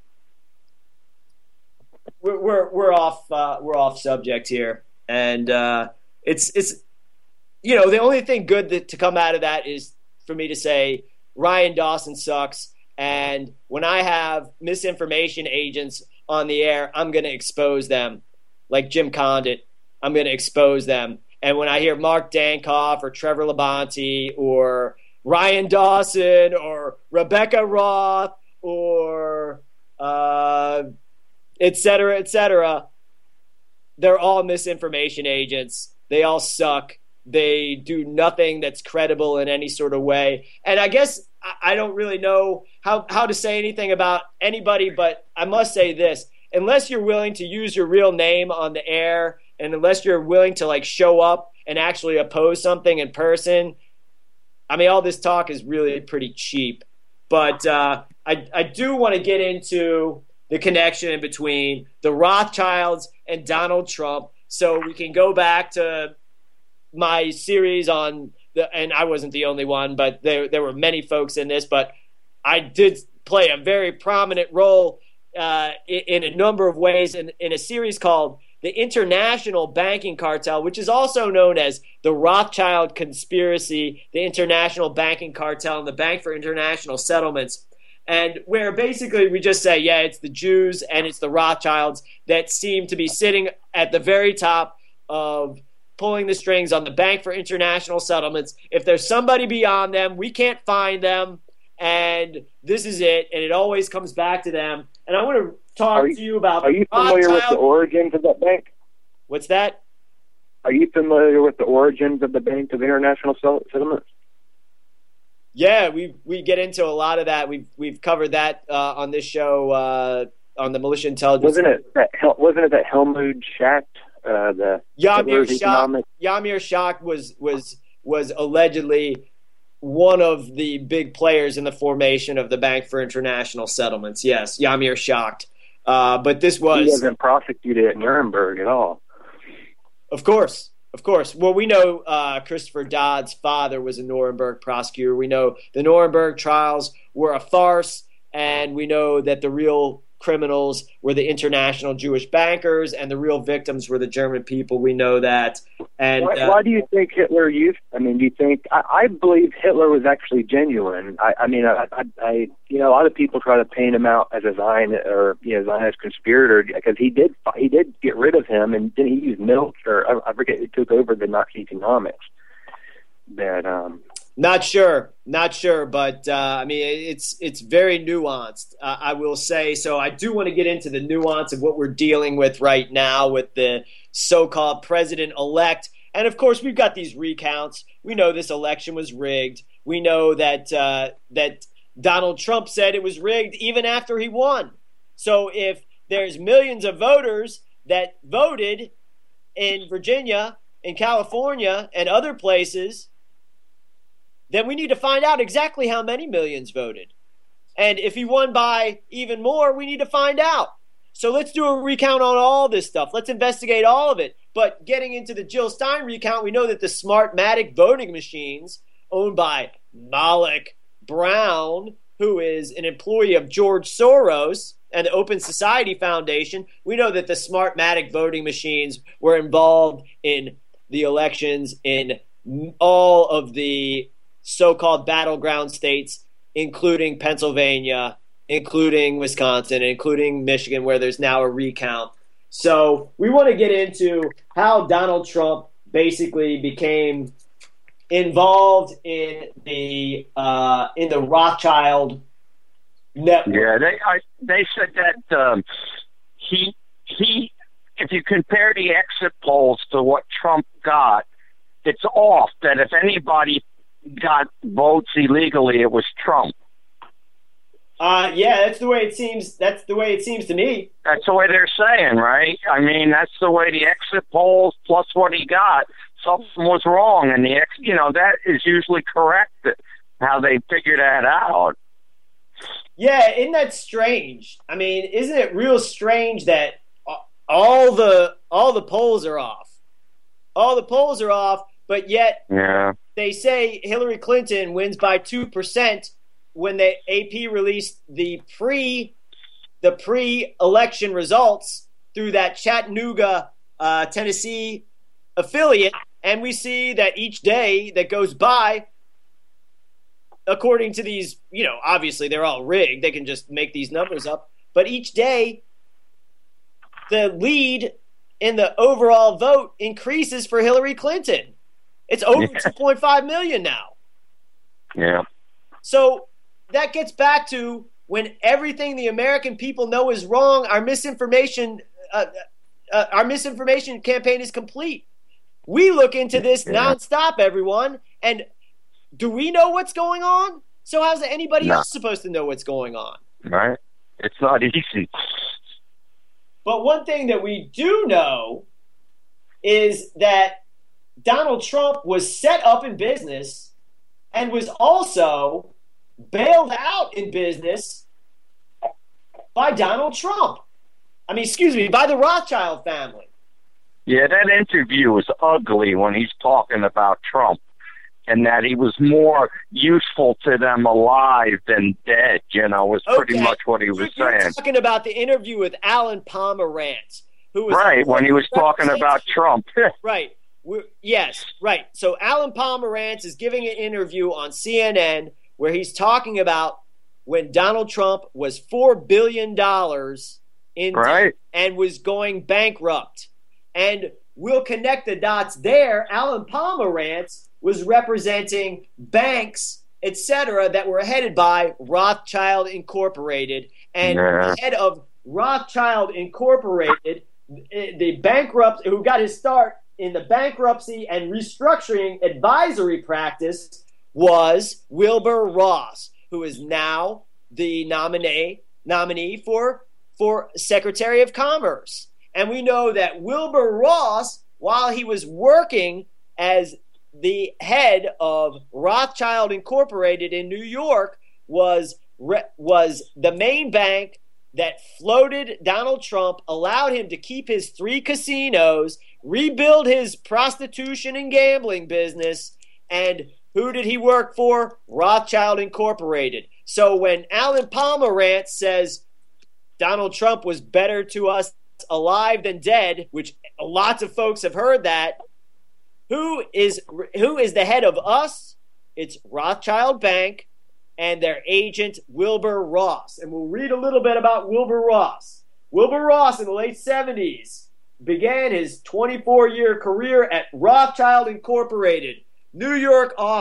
We're we're we're off uh, we're off subject here, and uh, it's it's you know the only thing good that, to come out of that is for me to say Ryan Dawson sucks, and when I have misinformation agents on the air, I'm going to expose them, like Jim Condit. I'm going to expose them, and when I hear Mark Dankoff or Trevor Labonte or Ryan Dawson or Rebecca Roth or uh, et cetera, et cetera. They're all misinformation agents. They all suck. They do nothing that's credible in any sort of way. And I guess I don't really know how, how to say anything about anybody, but I must say this. Unless you're willing to use your real name on the air, and unless you're willing to like show up and actually oppose something in person, I mean, all this talk is really pretty cheap. But uh, I, I do want to get into the connection between the Rothschilds and Donald Trump, so we can go back to my series on the, and I wasn't the only one, but there there were many folks in this, but I did play a very prominent role uh, in, in a number of ways in, in a series called The International Banking Cartel, which is also known as the Rothschild Conspiracy, the International Banking Cartel, and the Bank for International Settlements. And where basically we just say, yeah, it's the Jews and it's the Rothschilds that seem to be sitting at the very top of pulling the strings on the Bank for International Settlements. If there's somebody beyond them, we can't find them, and this is it, and it always comes back to them. And I want to talk Are you- to you about Are you familiar with the Rothschild. origins of that bank? What's that? Are you familiar with the origins of the Bank of International Sell- Settlements? Yeah, we we get into a lot of that. We've we've covered that uh, on this show uh, on the Militia Intelligence. Wasn't it that? Hel- Wasn't it that Helmut Schacht, uh, the Yamir Hitler's Schacht, economic? Yamir Schacht was was was allegedly one of the big players in the formation of the Bank for International Settlements. Yes, Yamir Schacht. Uh, but this He was, wasn't prosecuted at Nuremberg at all. of course, of course. Well, we know uh, Christopher Dodd's father was a Nuremberg prosecutor. We know the Nuremberg trials were a farce, and we know that the real criminals were the international Jewish bankers, and the real victims were the German people. We know that. And Why, uh, why do you think Hitler used? I mean, do you think? I, I believe Hitler was actually genuine. I, I mean, I, I, I, you know, a lot of people try to paint him out as a Zionist or you know Zionist conspirator because he did he did get rid of him, and then he used milk or I, I forget who took over the Nazi economics. But um, Not sure, not sure, but uh, I mean, it's it's very nuanced, uh, I will say. So I do want to get into the nuance of what we're dealing with right now with the so-called president-elect. And, of course, we've got these recounts. We know this election was rigged. We know that uh, that Donald Trump said it was rigged even after he won. So if there's millions of voters that voted in Virginia, in California, and other places, then we need to find out exactly how many millions voted. And if he won by even more, we need to find out. So let's do a recount on all this stuff. Let's investigate all of it. But getting into the Jill Stein recount, we know that the Smartmatic voting machines owned by Malik Brown, who is an employee of George Soros and the Open Society Foundation, we know that the Smartmatic voting machines were involved in the elections in all of the so-called battleground states, including Pennsylvania, including Wisconsin, including Michigan, where there's now a recount. So we want to get into how Donald Trump basically became involved in the uh, in the Rothschild network. Yeah, they I, they said that um, he he. If you compare the exit polls to what Trump got, it's off. That if anybody got votes illegally, it was Trump. Uh, yeah, that's the way it seems. That's the way it seems to me. That's the way they're saying, right? I mean, that's the way the exit polls plus what he got. Something was wrong, and the ex, you know, that is usually correct. How they figure that out. Yeah, isn't that strange? I mean, isn't it real strange that all the all the polls are off, all the polls are off, but yet yeah. they say Hillary Clinton wins by two percent. When the A P released the pre the pre-election results through that Chattanooga, uh, Tennessee affiliate, and we see that each day that goes by, according to these, you know, obviously they're all rigged. They can just make these numbers up. But each day, the lead in the overall vote increases for Hillary Clinton. It's over yeah. two point five million now. Yeah. So that gets back to when everything the American people know is wrong, our misinformation, uh, uh, our misinformation campaign is complete. We look into this nonstop, everyone, and do we know what's going on? So how's anybody no. else supposed to know what's going on? Right. It's not easy. But one thing that we do know is that Donald Trump was set up in business and was also bailed out in business by Donald Trump. I mean, excuse me, by the Rothschild family. Yeah, that interview was ugly when he's talking about Trump and that he was more useful to them alive than dead, you know, was pretty Okay. much what he was You're saying. talking about the interview with Alan Pomerantz, who was Right, when he was talking about Trump. Right. We're, yes, right. So Alan Pomerantz is giving an interview on C N N where he's talking about when Donald Trump was four billion dollars in Right. debt and was going bankrupt. And we'll connect the dots there. Alan Pomerantz was representing banks, et cetera, that were headed by Rothschild Incorporated. And Yeah. the head of Rothschild Incorporated, the bankrupt, who got his start in the bankruptcy and restructuring advisory practice, was Wilbur Ross, who is now the nominee nominee for for Secretary of Commerce. And we know that Wilbur Ross, while he was working as the head of Rothschild Incorporated in New York, was was the main bank that floated Donald Trump, allowed him to keep his three casinos, rebuild his prostitution and gambling business, and who did he work for? Rothschild Incorporated. So when Alan Pomerantz says Donald Trump was better to us alive than dead, which lots of folks have heard that, who is who is the head of us? It's Rothschild Bank and their agent Wilbur Ross. And we'll read a little bit about Wilbur Ross. Wilbur Ross in the late seventies began his twenty-four year career at Rothschild Incorporated, New York office,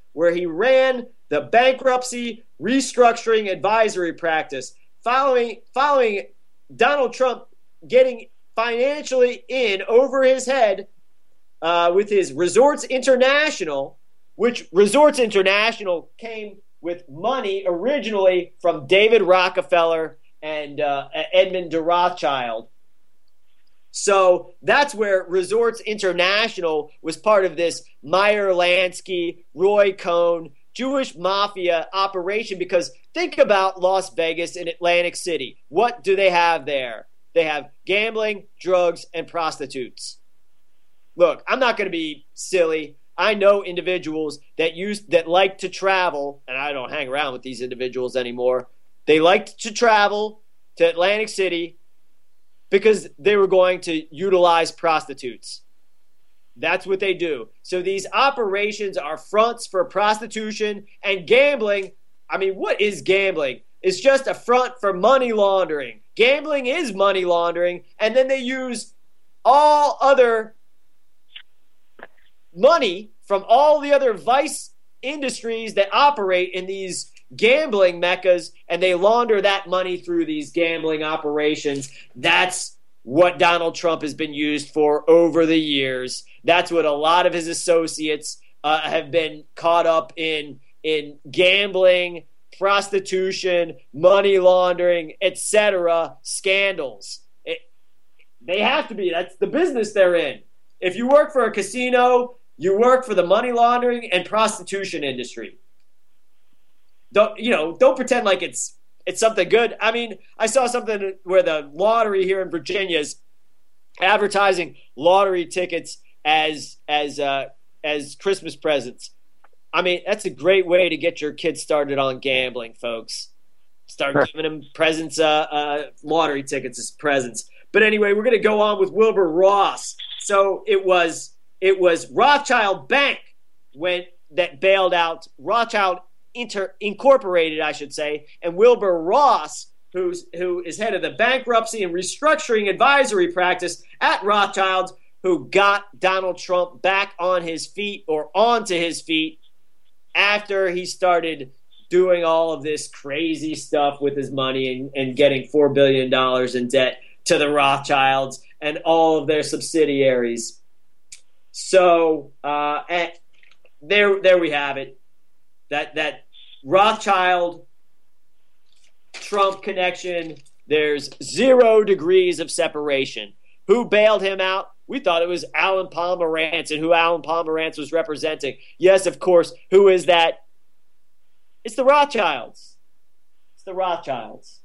where he ran the bankruptcy restructuring advisory practice following following Donald Trump getting financially in over his head uh, with his Resorts International, which Resorts International came with money originally from David Rockefeller and uh, Edmund de Rothschild. So that's where Resorts International was part of this Meyer Lansky, Roy Cohn, Jewish mafia operation, because think about Las Vegas and Atlantic City. What do they have there? They have gambling, drugs, and prostitutes. Look, I'm not going to be silly. I know individuals that use that like to travel, and I don't hang around with these individuals anymore. They liked to travel to Atlantic City because they were going to utilize prostitutes. That's what they do. So these operations are fronts for prostitution and gambling. I mean, what is gambling? It's just a front for money laundering. Gambling is money laundering, and then they use all other money from all the other vice industries that operate in these gambling meccas, and they launder that money through these gambling operations. That's what Donald Trump has been used for over the years. That's what a lot of his associates uh, have been caught up in, in gambling, prostitution, money laundering, et cetera scandals. It, they have to be. That's the business they're in. If you work for a casino, you work for the money laundering and prostitution industry. Don't you know? Don't pretend like it's it's something good. I mean, I saw something where the lottery here in Virginia is advertising lottery tickets as as uh, as Christmas presents. I mean, that's a great way to get your kids started on gambling, folks. Start giving them presents, uh, uh, lottery tickets as presents. But anyway, we're going to go on with Wilbur Ross. So it was it was Rothschild Bank when that bailed out Rothschild Inter, Incorporated, I should say, and Wilbur Ross, who's who is head of the bankruptcy and restructuring advisory practice at Rothschild's, who got Donald Trump back on his feet or onto his feet after he started doing all of this crazy stuff with his money and, and getting four billion dollars in debt to the Rothschilds and all of their subsidiaries. So uh, and there, there we have it. That that Rothschild Trump connection, there's zero degrees of separation. Who bailed him out? We thought it was Alan Pomerantz and who Alan Pomerantz was representing. Yes, of course. Who is that? It's the Rothschilds. It's the Rothschilds.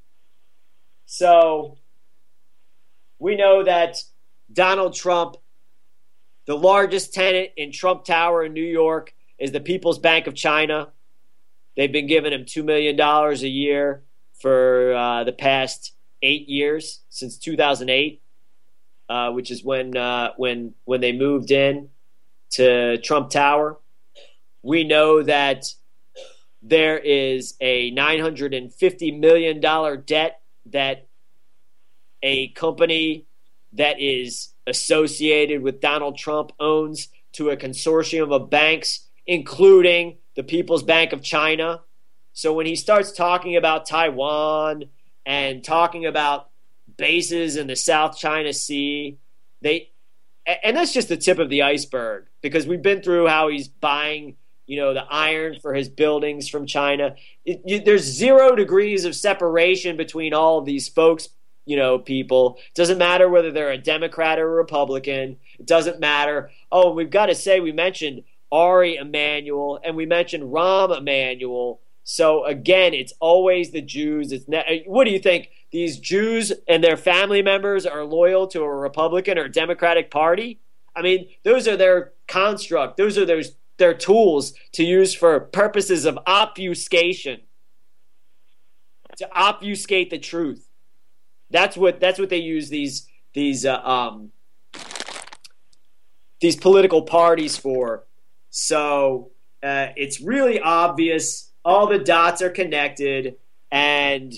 So we know that Donald Trump, the largest tenant in Trump Tower in New York, is the People's Bank of China. They've been giving him two million dollars a year for uh, the past eight years, since two thousand eight, uh, which is when uh, when when they moved in to Trump Tower. We know that there is a nine hundred fifty million dollars debt that a company that is associated with Donald Trump owns to a consortium of banks, including the People's Bank of China. So when he starts talking about Taiwan and talking about bases in the South China Sea, they and that's just the tip of the iceberg, because we've been through how he's buying, you know, the iron for his buildings from China. It, you, there's zero degrees of separation between all of these folks, you know, people. It doesn't matter whether they're a Democrat or a Republican. It doesn't matter. Oh, we've got to say we mentioned Ari Emanuel and we mentioned Rahm Emanuel. So again, it's always the Jews. It's ne- what do you think? These Jews and their family members are loyal to a Republican or Democratic Party? I mean, those are their construct. Those are their, their tools to use for purposes of obfuscation, to obfuscate the truth. That's what that's what they use these these uh, um, these political parties for. So uh, it's really obvious. All the dots are connected, and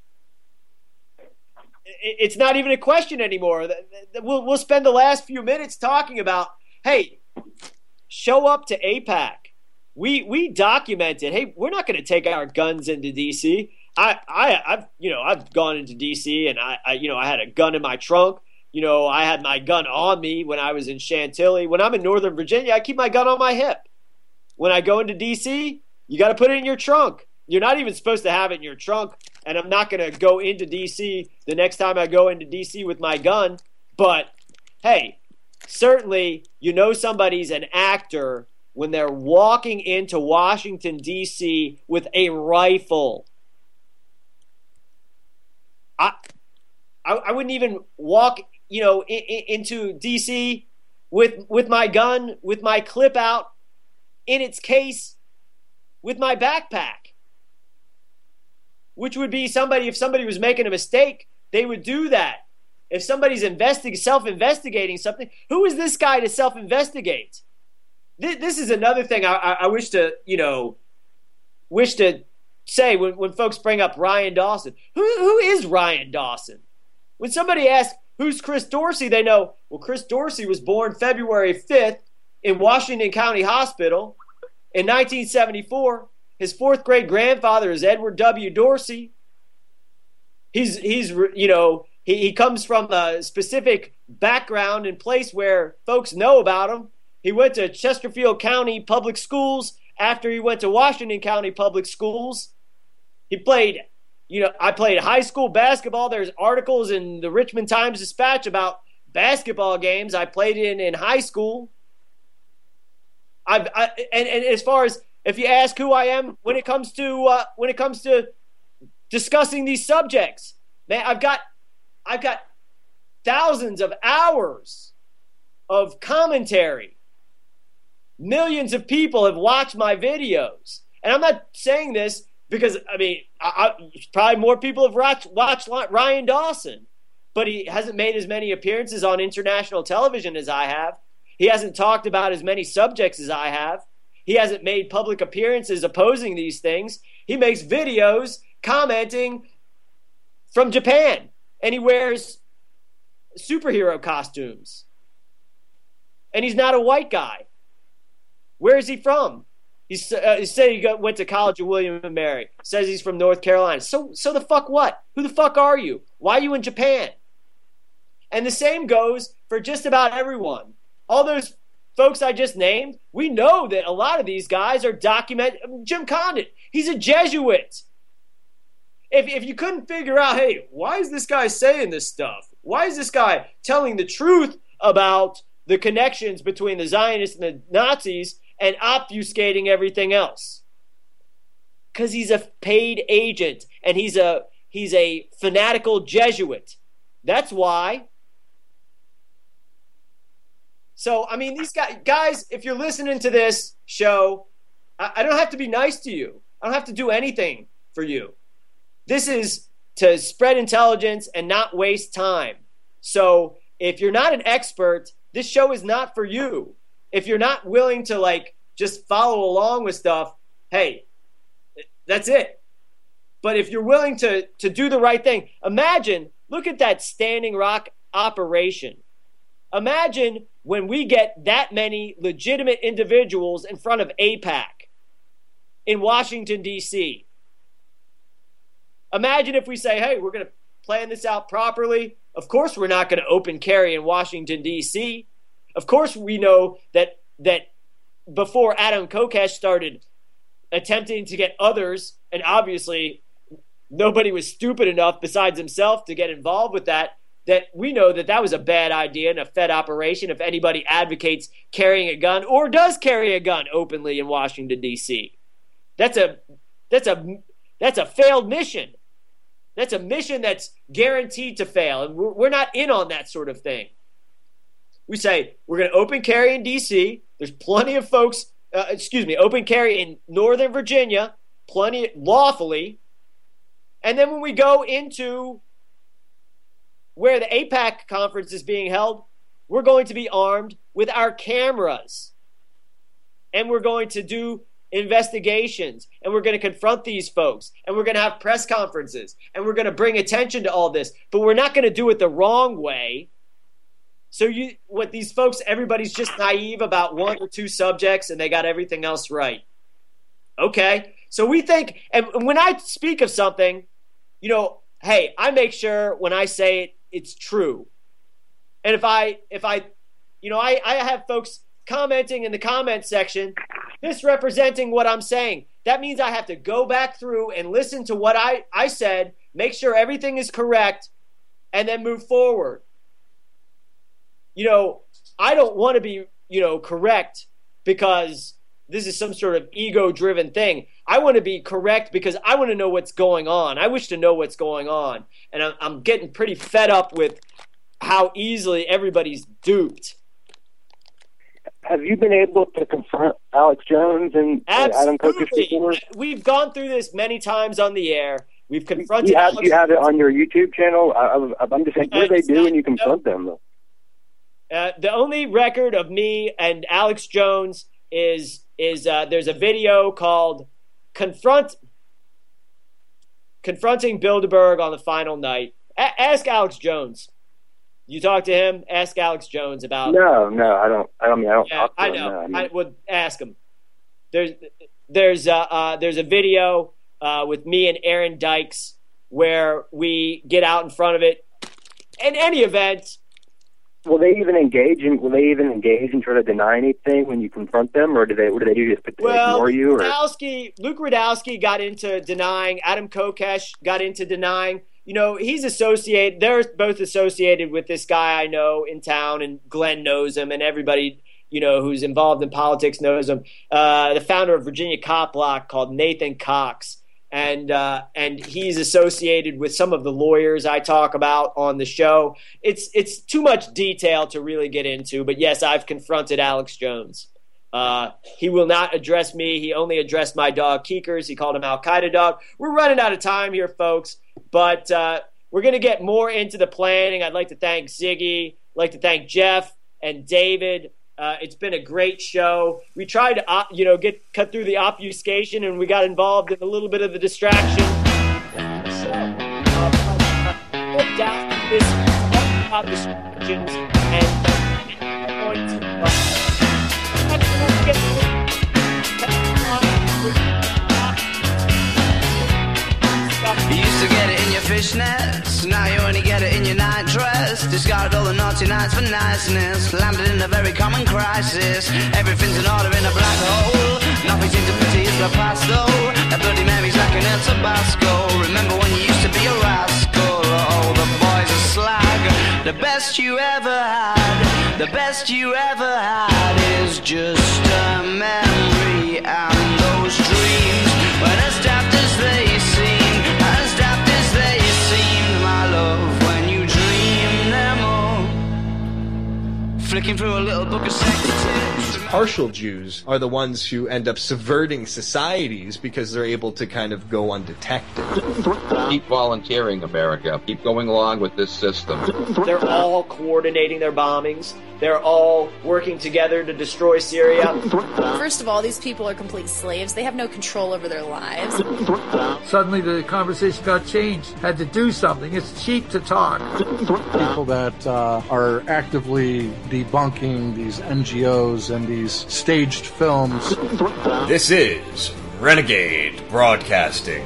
it's not even a question anymore. We'll, we'll spend the last few minutes talking about, hey, show up to AIPAC. we we documented, hey, we're not going to take our guns into D C. I, I, I've, you know, I've gone into D C and I, I, you know, I had a gun in my trunk. You know, I had my gun on me when I was in Chantilly. When I'm in Northern Virginia, I keep my gun on my hip. When I go into D C, you got to put it in your trunk. You're not even supposed to have it in your trunk. And I'm not going to go into D C the next time I go into D C with my gun. But, hey, certainly you know somebody's an actor when they're walking into Washington, D C with a rifle. I, I, I wouldn't even walk, you know, in, in, into D C with with my gun, with my clip out in its case, with my backpack. Which would be somebody, if somebody was making a mistake, they would do that. If somebody's investing, self-investigating something, who is this guy to self-investigate? This, this is another thing I, I, I wish to, you know, wish to say when, when folks bring up Ryan Dawson. Who, who is Ryan Dawson? When somebody asks, who's Chris Dorsey, they know, well, Chris Dorsey was born February fifth in Washington County Hospital in nineteen seventy-four. His fourth great grandfather is Edward W. Dorsey. He's, he's you know, he, he comes from a specific background and place where folks know about him. He went to Chesterfield County Public Schools after he went to Washington County Public Schools. He played, you know, I played high school basketball. There's articles in the Richmond Times-Dispatch about basketball games I played in in high school. I've, I, and, and as far as, if you ask who I am when it comes to uh, when it comes to discussing these subjects, man, I've got I've got thousands of hours of commentary. Millions of people have watched my videos, and I'm not saying this because I mean I, I, probably more people have watched, watched Ryan Dawson, but he hasn't made as many appearances on international television as I have. He hasn't talked about as many subjects as I have. He hasn't made public appearances opposing these things. He makes videos commenting from Japan, and he wears superhero costumes. And he's not a white guy. Where is he from? He's, uh, he said he got, went to college at William and Mary. Says he's from North Carolina. So, so the fuck what? Who the fuck are you? Why are you in Japan? And the same goes for just about everyone. All those folks I just named, we know that a lot of these guys are documented. Jim Condit, he's a Jesuit. If, if you couldn't figure out, hey, why is this guy saying this stuff? Why is this guy telling the truth about the connections between the Zionists and the Nazis and obfuscating everything else? Because he's a paid agent and he's a he's a fanatical Jesuit. That's why. So, I mean, these guys, guys, if you're listening to this show, I, I don't have to be nice to you. I don't have to do anything for you. This is to spread intelligence and not waste time. So, if you're not an expert, this show is not for you. If you're not willing to, like, just follow along with stuff, hey, that's it. But if you're willing to, to do the right thing, imagine, look at that Standing Rock operation. Imagine when we get that many legitimate individuals in front of AIPAC in Washington, D C. Imagine if we say, hey, we're going to plan this out properly. Of course we're not going to open carry in Washington, D C. Of course we know that that before Adam Kokesh started attempting to get others, and obviously nobody was stupid enough besides himself to get involved with that, that we know that that was a bad idea and a Fed operation if anybody advocates carrying a gun or does carry a gun openly in Washington, D C. That's a that's a that's a failed mission. That's a mission that's guaranteed to fail, and we're, we're not in on that sort of thing. We say we're going to open carry in D C. There's plenty of folks, uh, excuse me, open carry in Northern Virginia, plenty lawfully. And then when we go into where the AIPAC conference is being held, we're going to be armed with our cameras. And we're going to do investigations. And we're going to confront these folks. And we're going to have press conferences. And we're going to bring attention to all this. But we're not going to do it the wrong way. So you, what these folks, everybody's just naive about one or two subjects and they got everything else right. Okay. So we think, and when I speak of something, you know, hey, I make sure when I say it, it's true. And if I, if I, you know, I, I have folks commenting in the comment section, misrepresenting what I'm saying. That means I have to go back through and listen to what I, I said, make sure everything is correct, and then move forward. You know, I don't want to be, you know, correct because this is some sort of ego-driven thing. I want to be correct because I want to know what's going on. I wish to know what's going on. And I'm, I'm getting pretty fed up with how easily everybody's duped. Have you been able to confront Alex Jones and Absolutely. Adam Kokesh before? We've gone through this many times on the air. We've confronted you have, Alex you have it on your YouTube channel? I, I, I'm just saying, what do they do when you confront them, though? Uh, the only record of me and Alex Jones is is uh, there's a video called "Confront Confronting Bilderberg on the Final Night." A- ask Alex Jones. You talk to him. Ask Alex Jones about. No, no, I don't. I don't mean I don't. Yeah, talk to I him, know. no, I, mean, I would ask him. There's there's uh, uh, there's a video uh, with me and Aaron Dykes where we get out in front of it. In any event. Will they even engage in? Will they even engage and try to deny anything when you confront them, or do they? What do they do? Just well, ignore you? Or? Radowski, Luke Radowski got into denying. Adam Kokesh got into denying. You know, he's associated. They're both associated with this guy I know in town, and Glenn knows him, and everybody you know who's involved in politics knows him. Uh, the founder of Virginia Cop Block, called Nathan Cox. And uh, and he's associated with some of the lawyers I talk about on the show. It's it's too much detail to really get into, but yes, I've confronted Alex Jones. Uh, he will not address me. He only addressed my dog Keekers. He called him Al Qaeda dog. We're running out of time here, folks, but uh, we're going to get more into the planning. I'd like to thank Ziggy. I'd like to thank Jeff and David. Uh, it's been a great show. We tried to, uh, you know, get cut through the obfuscation, and we got involved in a little bit of the distraction. So, uh, put down this about distractions, and I'm going to. Uh, You used to get it in your fishnets, now you only get it in your night dress. Discarded all the naughty nights for niceness, landed in a very common crisis. Everything's in order in a black hole, nothing seems to pity is the past though. A Bloody Mary's like an El Tabasco. Remember when you used to be a rascal? Oh, the boys are slag. The best you ever had, the best you ever had is just a memory. And those dreams, when as daft as they seem, as daft as they seem, my love, when you dream them all, flicking through a little book of sex tips. Partial Jews are the ones who end up subverting societies because they're able to kind of go undetected. Keep volunteering, America. Keep going along with this system. They're all coordinating their bombings. They're all working together to destroy Syria. First of all, these people are complete slaves. They have no control over their lives. Suddenly the conversation got changed. Had to do something. It's cheap to talk. People that uh, are actively debunking these N G Os and these staged films. This is Renegade Broadcasting.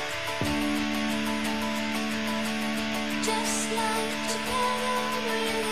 Just like together with